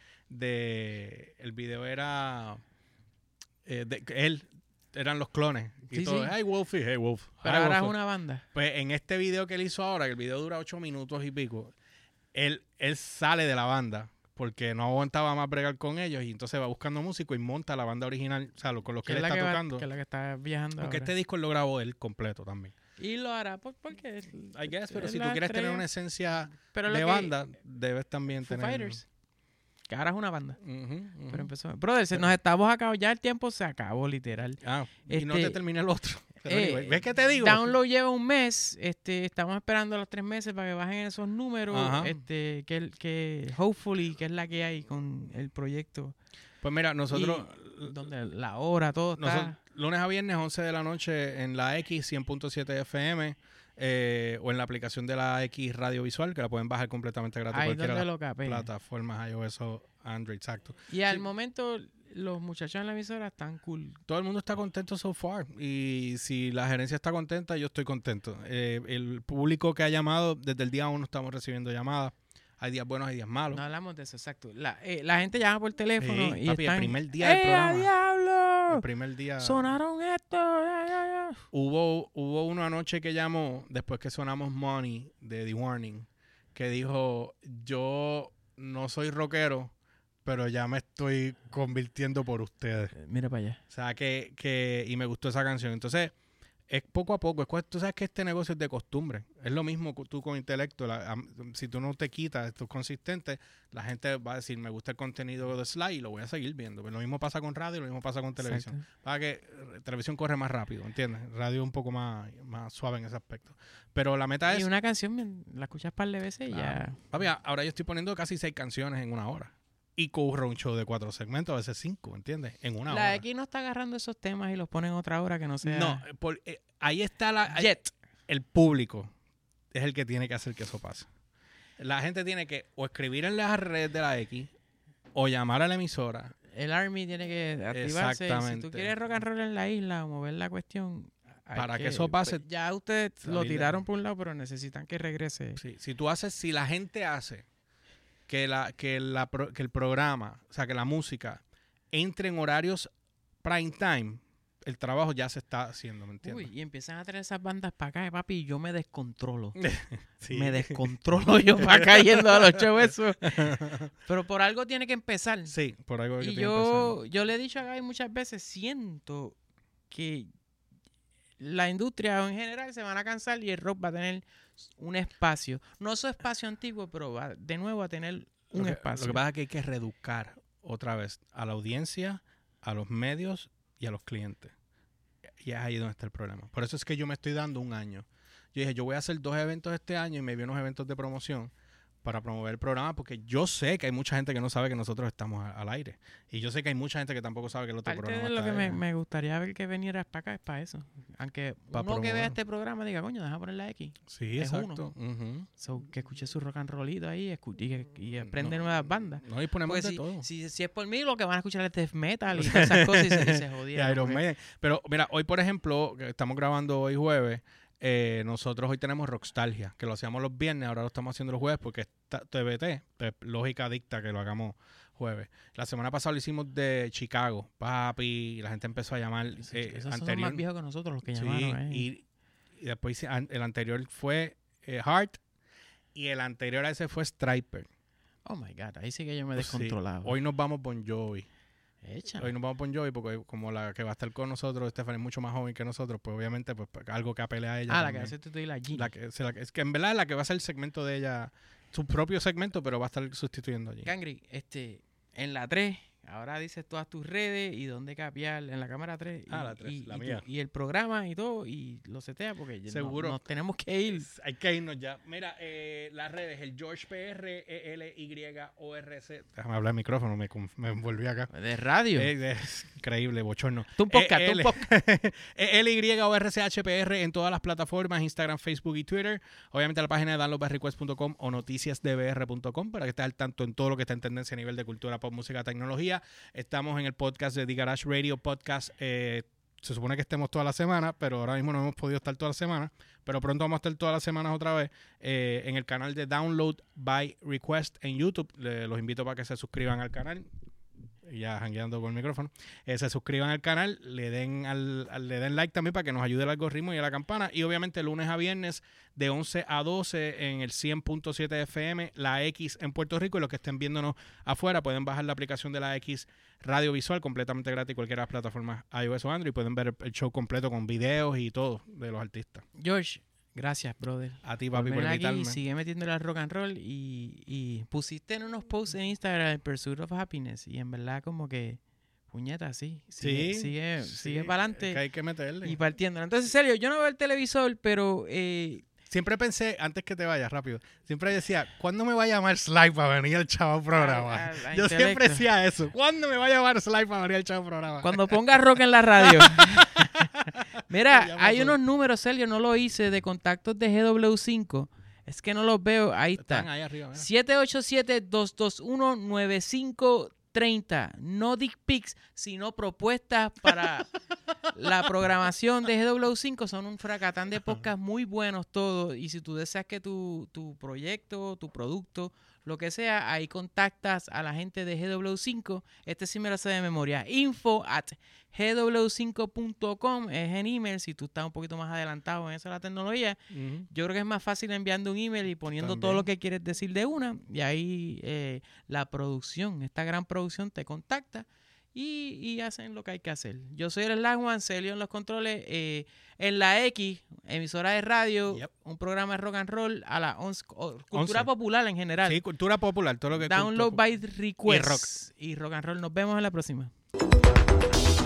de el video era eh, de, él eran los clones y Sí, todo, sí. hey Wolfie, hey Wolf. Pero hey, ahora es Wolfie. una banda. Pues en este video que él hizo ahora, que el video dura ocho minutos y pico, él, él sale de la banda porque no aguantaba más bregar con ellos y entonces va buscando músico y monta la banda original, o sea, lo, con los que Que él es la está que, va- tocando. que es la que está viajando Porque ahora. este disco lo grabó él completo también. Y lo hará por- porque... I guess, pero es si tú la quieres tener estrella. una esencia Pero lo de que- banda, debes también Foo tener... Fighters. Que ahora es una banda. Ujú, ujú. Pero empezó... Brother, se nos estamos acabando. Ya el tiempo se acabó, literal. Ah, y no te Este, termine el otro. Pero Eh, anyway, ¿ves qué te digo? Download lleva un mes. Este, estamos esperando los tres meses para que bajen esos números. Ajá. Este, que, que hopefully, que es la que hay con el proyecto. Pues mira, nosotros... Y donde la hora, todo está... nosotros lunes a viernes, once de la noche, en la X, cien punto siete F M, eh, o en la aplicación de la X Radio Visual, que la pueden bajar completamente gratis. ahí Cualquiera donde de lo las capé. plataformas iOS o Android, exacto. Y al Sí. momento, los muchachos en la emisora están cool. Todo el mundo está contento so far. Y si la gerencia está contenta, yo estoy contento. Eh, el público que ha llamado, desde el día uno estamos recibiendo llamadas. Hay días buenos, hay días malos. No hablamos de eso, exacto. La, eh, la gente llama por teléfono Sí, y papi, el están... primer día del ¡Eh, programa. a diablo! El primer día... ¡Sonaron esto! Ya, ya, ya. Hubo, hubo una noche que llamó, después que sonamos Money de The Warning, que dijo, yo no soy rockero, pero ya me estoy convirtiendo por ustedes. Eh, Mira para allá. O sea, que, que y me gustó esa canción. Entonces, es poco a poco. Es, cu- tú sabes que este negocio es de costumbre. Es lo mismo cu- tú con intelecto. La- am- si tú no te quitas, esto es consistente, la gente va a decir, me gusta el contenido de Sly y lo voy a seguir viendo. Pero lo mismo pasa con radio, lo mismo pasa con televisión. Exacto. Para que eh, televisión corre más rápido, ¿entiendes? Radio es un poco más, más suave en ese aspecto. Pero la meta Y es... una canción, men, la escuchas un par de veces y Claro. ya... Papi, ahora yo estoy poniendo casi seis canciones en una hora. Y corro un show de cuatro segmentos, a veces cinco, ¿entiendes? En una la hora. de aquí no está agarrando esos temas y los pone en otra hora que no sea... No, por- eh, ahí está la... ahí- Jet. el público es el que tiene que hacer que eso pase. La gente tiene que o escribir en las redes de la X o llamar a la emisora. El Army tiene que activarse. Si Exactamente. tú quieres rock and roll en la isla o mover la cuestión... hay Para que eso pase, pues, ya ustedes lo salir de- tiraron por un lado, pero necesitan que regrese. Sí, si tú haces, si la gente hace que, la, que, la, pro- que el programa, o sea, que la música entre en horarios prime time, el trabajo ya se está haciendo, ¿me entiendes? Uy, y empiezan a traer esas bandas para acá, papi, y yo me descontrolo. Sí. Me descontrolo yo para acá yendo a los shows esos. Pero por algo tiene que empezar. Sí, por algo que Y tiene que yo, yo le he dicho a Gaby muchas veces, siento que la industria en general se van a cansar y el rock va a tener un espacio. No su espacio antiguo, pero va de nuevo a tener un lo que, espacio. Lo que pasa es que hay que reeducar otra vez a la audiencia, a los medios y a los clientes. Y es ahí donde está el problema. Por eso es que yo me estoy dando un año. Yo dije, yo voy a hacer dos eventos este año y me vi unos eventos de promoción para promover el programa, porque yo sé que hay mucha gente que no sabe que nosotros estamos a- al aire. Y yo sé que hay mucha gente que tampoco sabe que el otro Parte programa de lo está que me, ahí. me gustaría ver que viniera para acá es para eso. Aunque Pa' uno que promover. vea este programa diga, coño, deja poner la X. Sí, es exacto. Ujú. So, que escuche su rock and rollito ahí escu- y, que- y aprende No, nuevas bandas. No, y ponemos Porque de si, todo. si, si es por mí, lo que van a escuchar es death metal y todas esas cosas y se, y se Y jodieron. Iron porque- Maiden. Pero mira, hoy por ejemplo, que estamos grabando hoy jueves, eh, nosotros hoy tenemos Rockstalgia, que lo hacíamos los viernes, ahora lo estamos haciendo los jueves porque está T V T, pues, lógica dicta que lo hagamos jueves. La semana pasada lo hicimos de Chicago, papi, y la gente empezó a llamar Esos- eh, esos son anterior. más viejos que nosotros los que Sí, llamaron. eh. y y después hice- an- el anterior fue eh, Heart y el anterior a ese fue Striper. Oh my God, ahí sí que yo me he Pues sí, descontrolado. hoy nos vamos Bon Jovi. Echa. Hoy nos vamos Bon Jovi porque como la que va a estar con nosotros, Stephanie, es mucho más joven que nosotros, pues obviamente pues algo que apele a ella. Ah, la que también. hace tú y la G. La que, se la que- es que en verdad la que va a ser el segmento de ella, su propio segmento, pero va a estar sustituyendo allí. Cangri, este, en la tres, ahora dices todas tus redes y dónde capiar en la cámara tres. Ah, y, la tres, y, la y tu- mía. y el programa y todo, y lo setea porque ya no- Seguro. nos tenemos que ir. Hay que irnos ya. Mira, eh, las redes, el George P R, E L Y O R C. Déjame hablar el micrófono, me, conf- me envolví acá. De radio. Eh, es increíble, bochorno. Tú un podcast, tú un E L L Y O R C H P R en todas las plataformas, Instagram, Facebook y Twitter. Obviamente la página de download by request punto com o noticias d b r punto com para que estés al tanto en todo lo que está en tendencia a nivel de cultura, pop, música, tecnología. Estamos en el podcast de The Garage Radio Podcast. Eh, se supone que estemos toda la semana, pero ahora mismo no hemos podido estar toda la semana. Pero pronto vamos a estar todas las semanas otra vez eh, en el canal de Download by Request en YouTube. Le- los invito para que se suscriban al canal. Ya jangueando con el micrófono. Eh, se suscriban al canal, le den al, al- le den like también para que nos ayude el algoritmo y a la campana. Y obviamente lunes a viernes de once a doce en el cien punto siete F M, la X en Puerto Rico. Y los que estén viéndonos afuera pueden bajar la aplicación de la X Radio Visual completamente gratis, cualquiera de las plataformas iOS o Android. Pueden ver el show completo con videos y todo de los artistas. George, gracias, brother. A ti, Por papi, por venir aquí, invitarme. sigue metiéndole al rock and roll y, y pusiste en unos posts en Instagram el Pursuit of Happiness y en verdad como que puñeta, sí. Sigue, Sí, sigue, sí, sigue para es que adelante hay que meterle. y partiendo. Entonces, serio, yo no veo el televisor, pero eh, Siempre pensé, antes que te vayas rápido, siempre decía, ¿cuándo me va a llamar Sly para venir al chavo programa? a- a- a Yo siempre intelecto. decía eso. ¿Cuándo me va a llamar Sly para venir al chavo programa? Cuando ponga rock en la radio. Ya Mira, pasó. hay unos números, Sergio, no lo hice, de contactos de G W cinco. Es que no los veo. Ahí Están está. ahí arriba. mira. siete ocho siete, dos dos uno, nueve cinco tres cero. No dick pics, sino propuestas para la programación de G W cinco. Son un fracatán de podcast muy buenos todos. Y si tú deseas que tu, tu proyecto, tu producto, lo que sea, ahí contactas a la gente de G W cinco. Este sí me lo sé de memoria. Info at g w cinco punto com es en email. Si tú estás un poquito más adelantado en eso de la tecnología, Ujú. yo creo que es más fácil enviando un email y poniendo todo También. lo que quieres decir de una. Y ahí eh, la producción, esta gran producción, te contacta y, y hacen lo que hay que hacer. Yo soy el Lagwan, Celio en los controles. eh, en la X, emisora de radio, Yep. un programa de rock and roll a las once. o- cultura once. popular en general. Sí, cultura popular, todo lo que Download cultura- by request. Y rock and roll. Nos vemos en la próxima.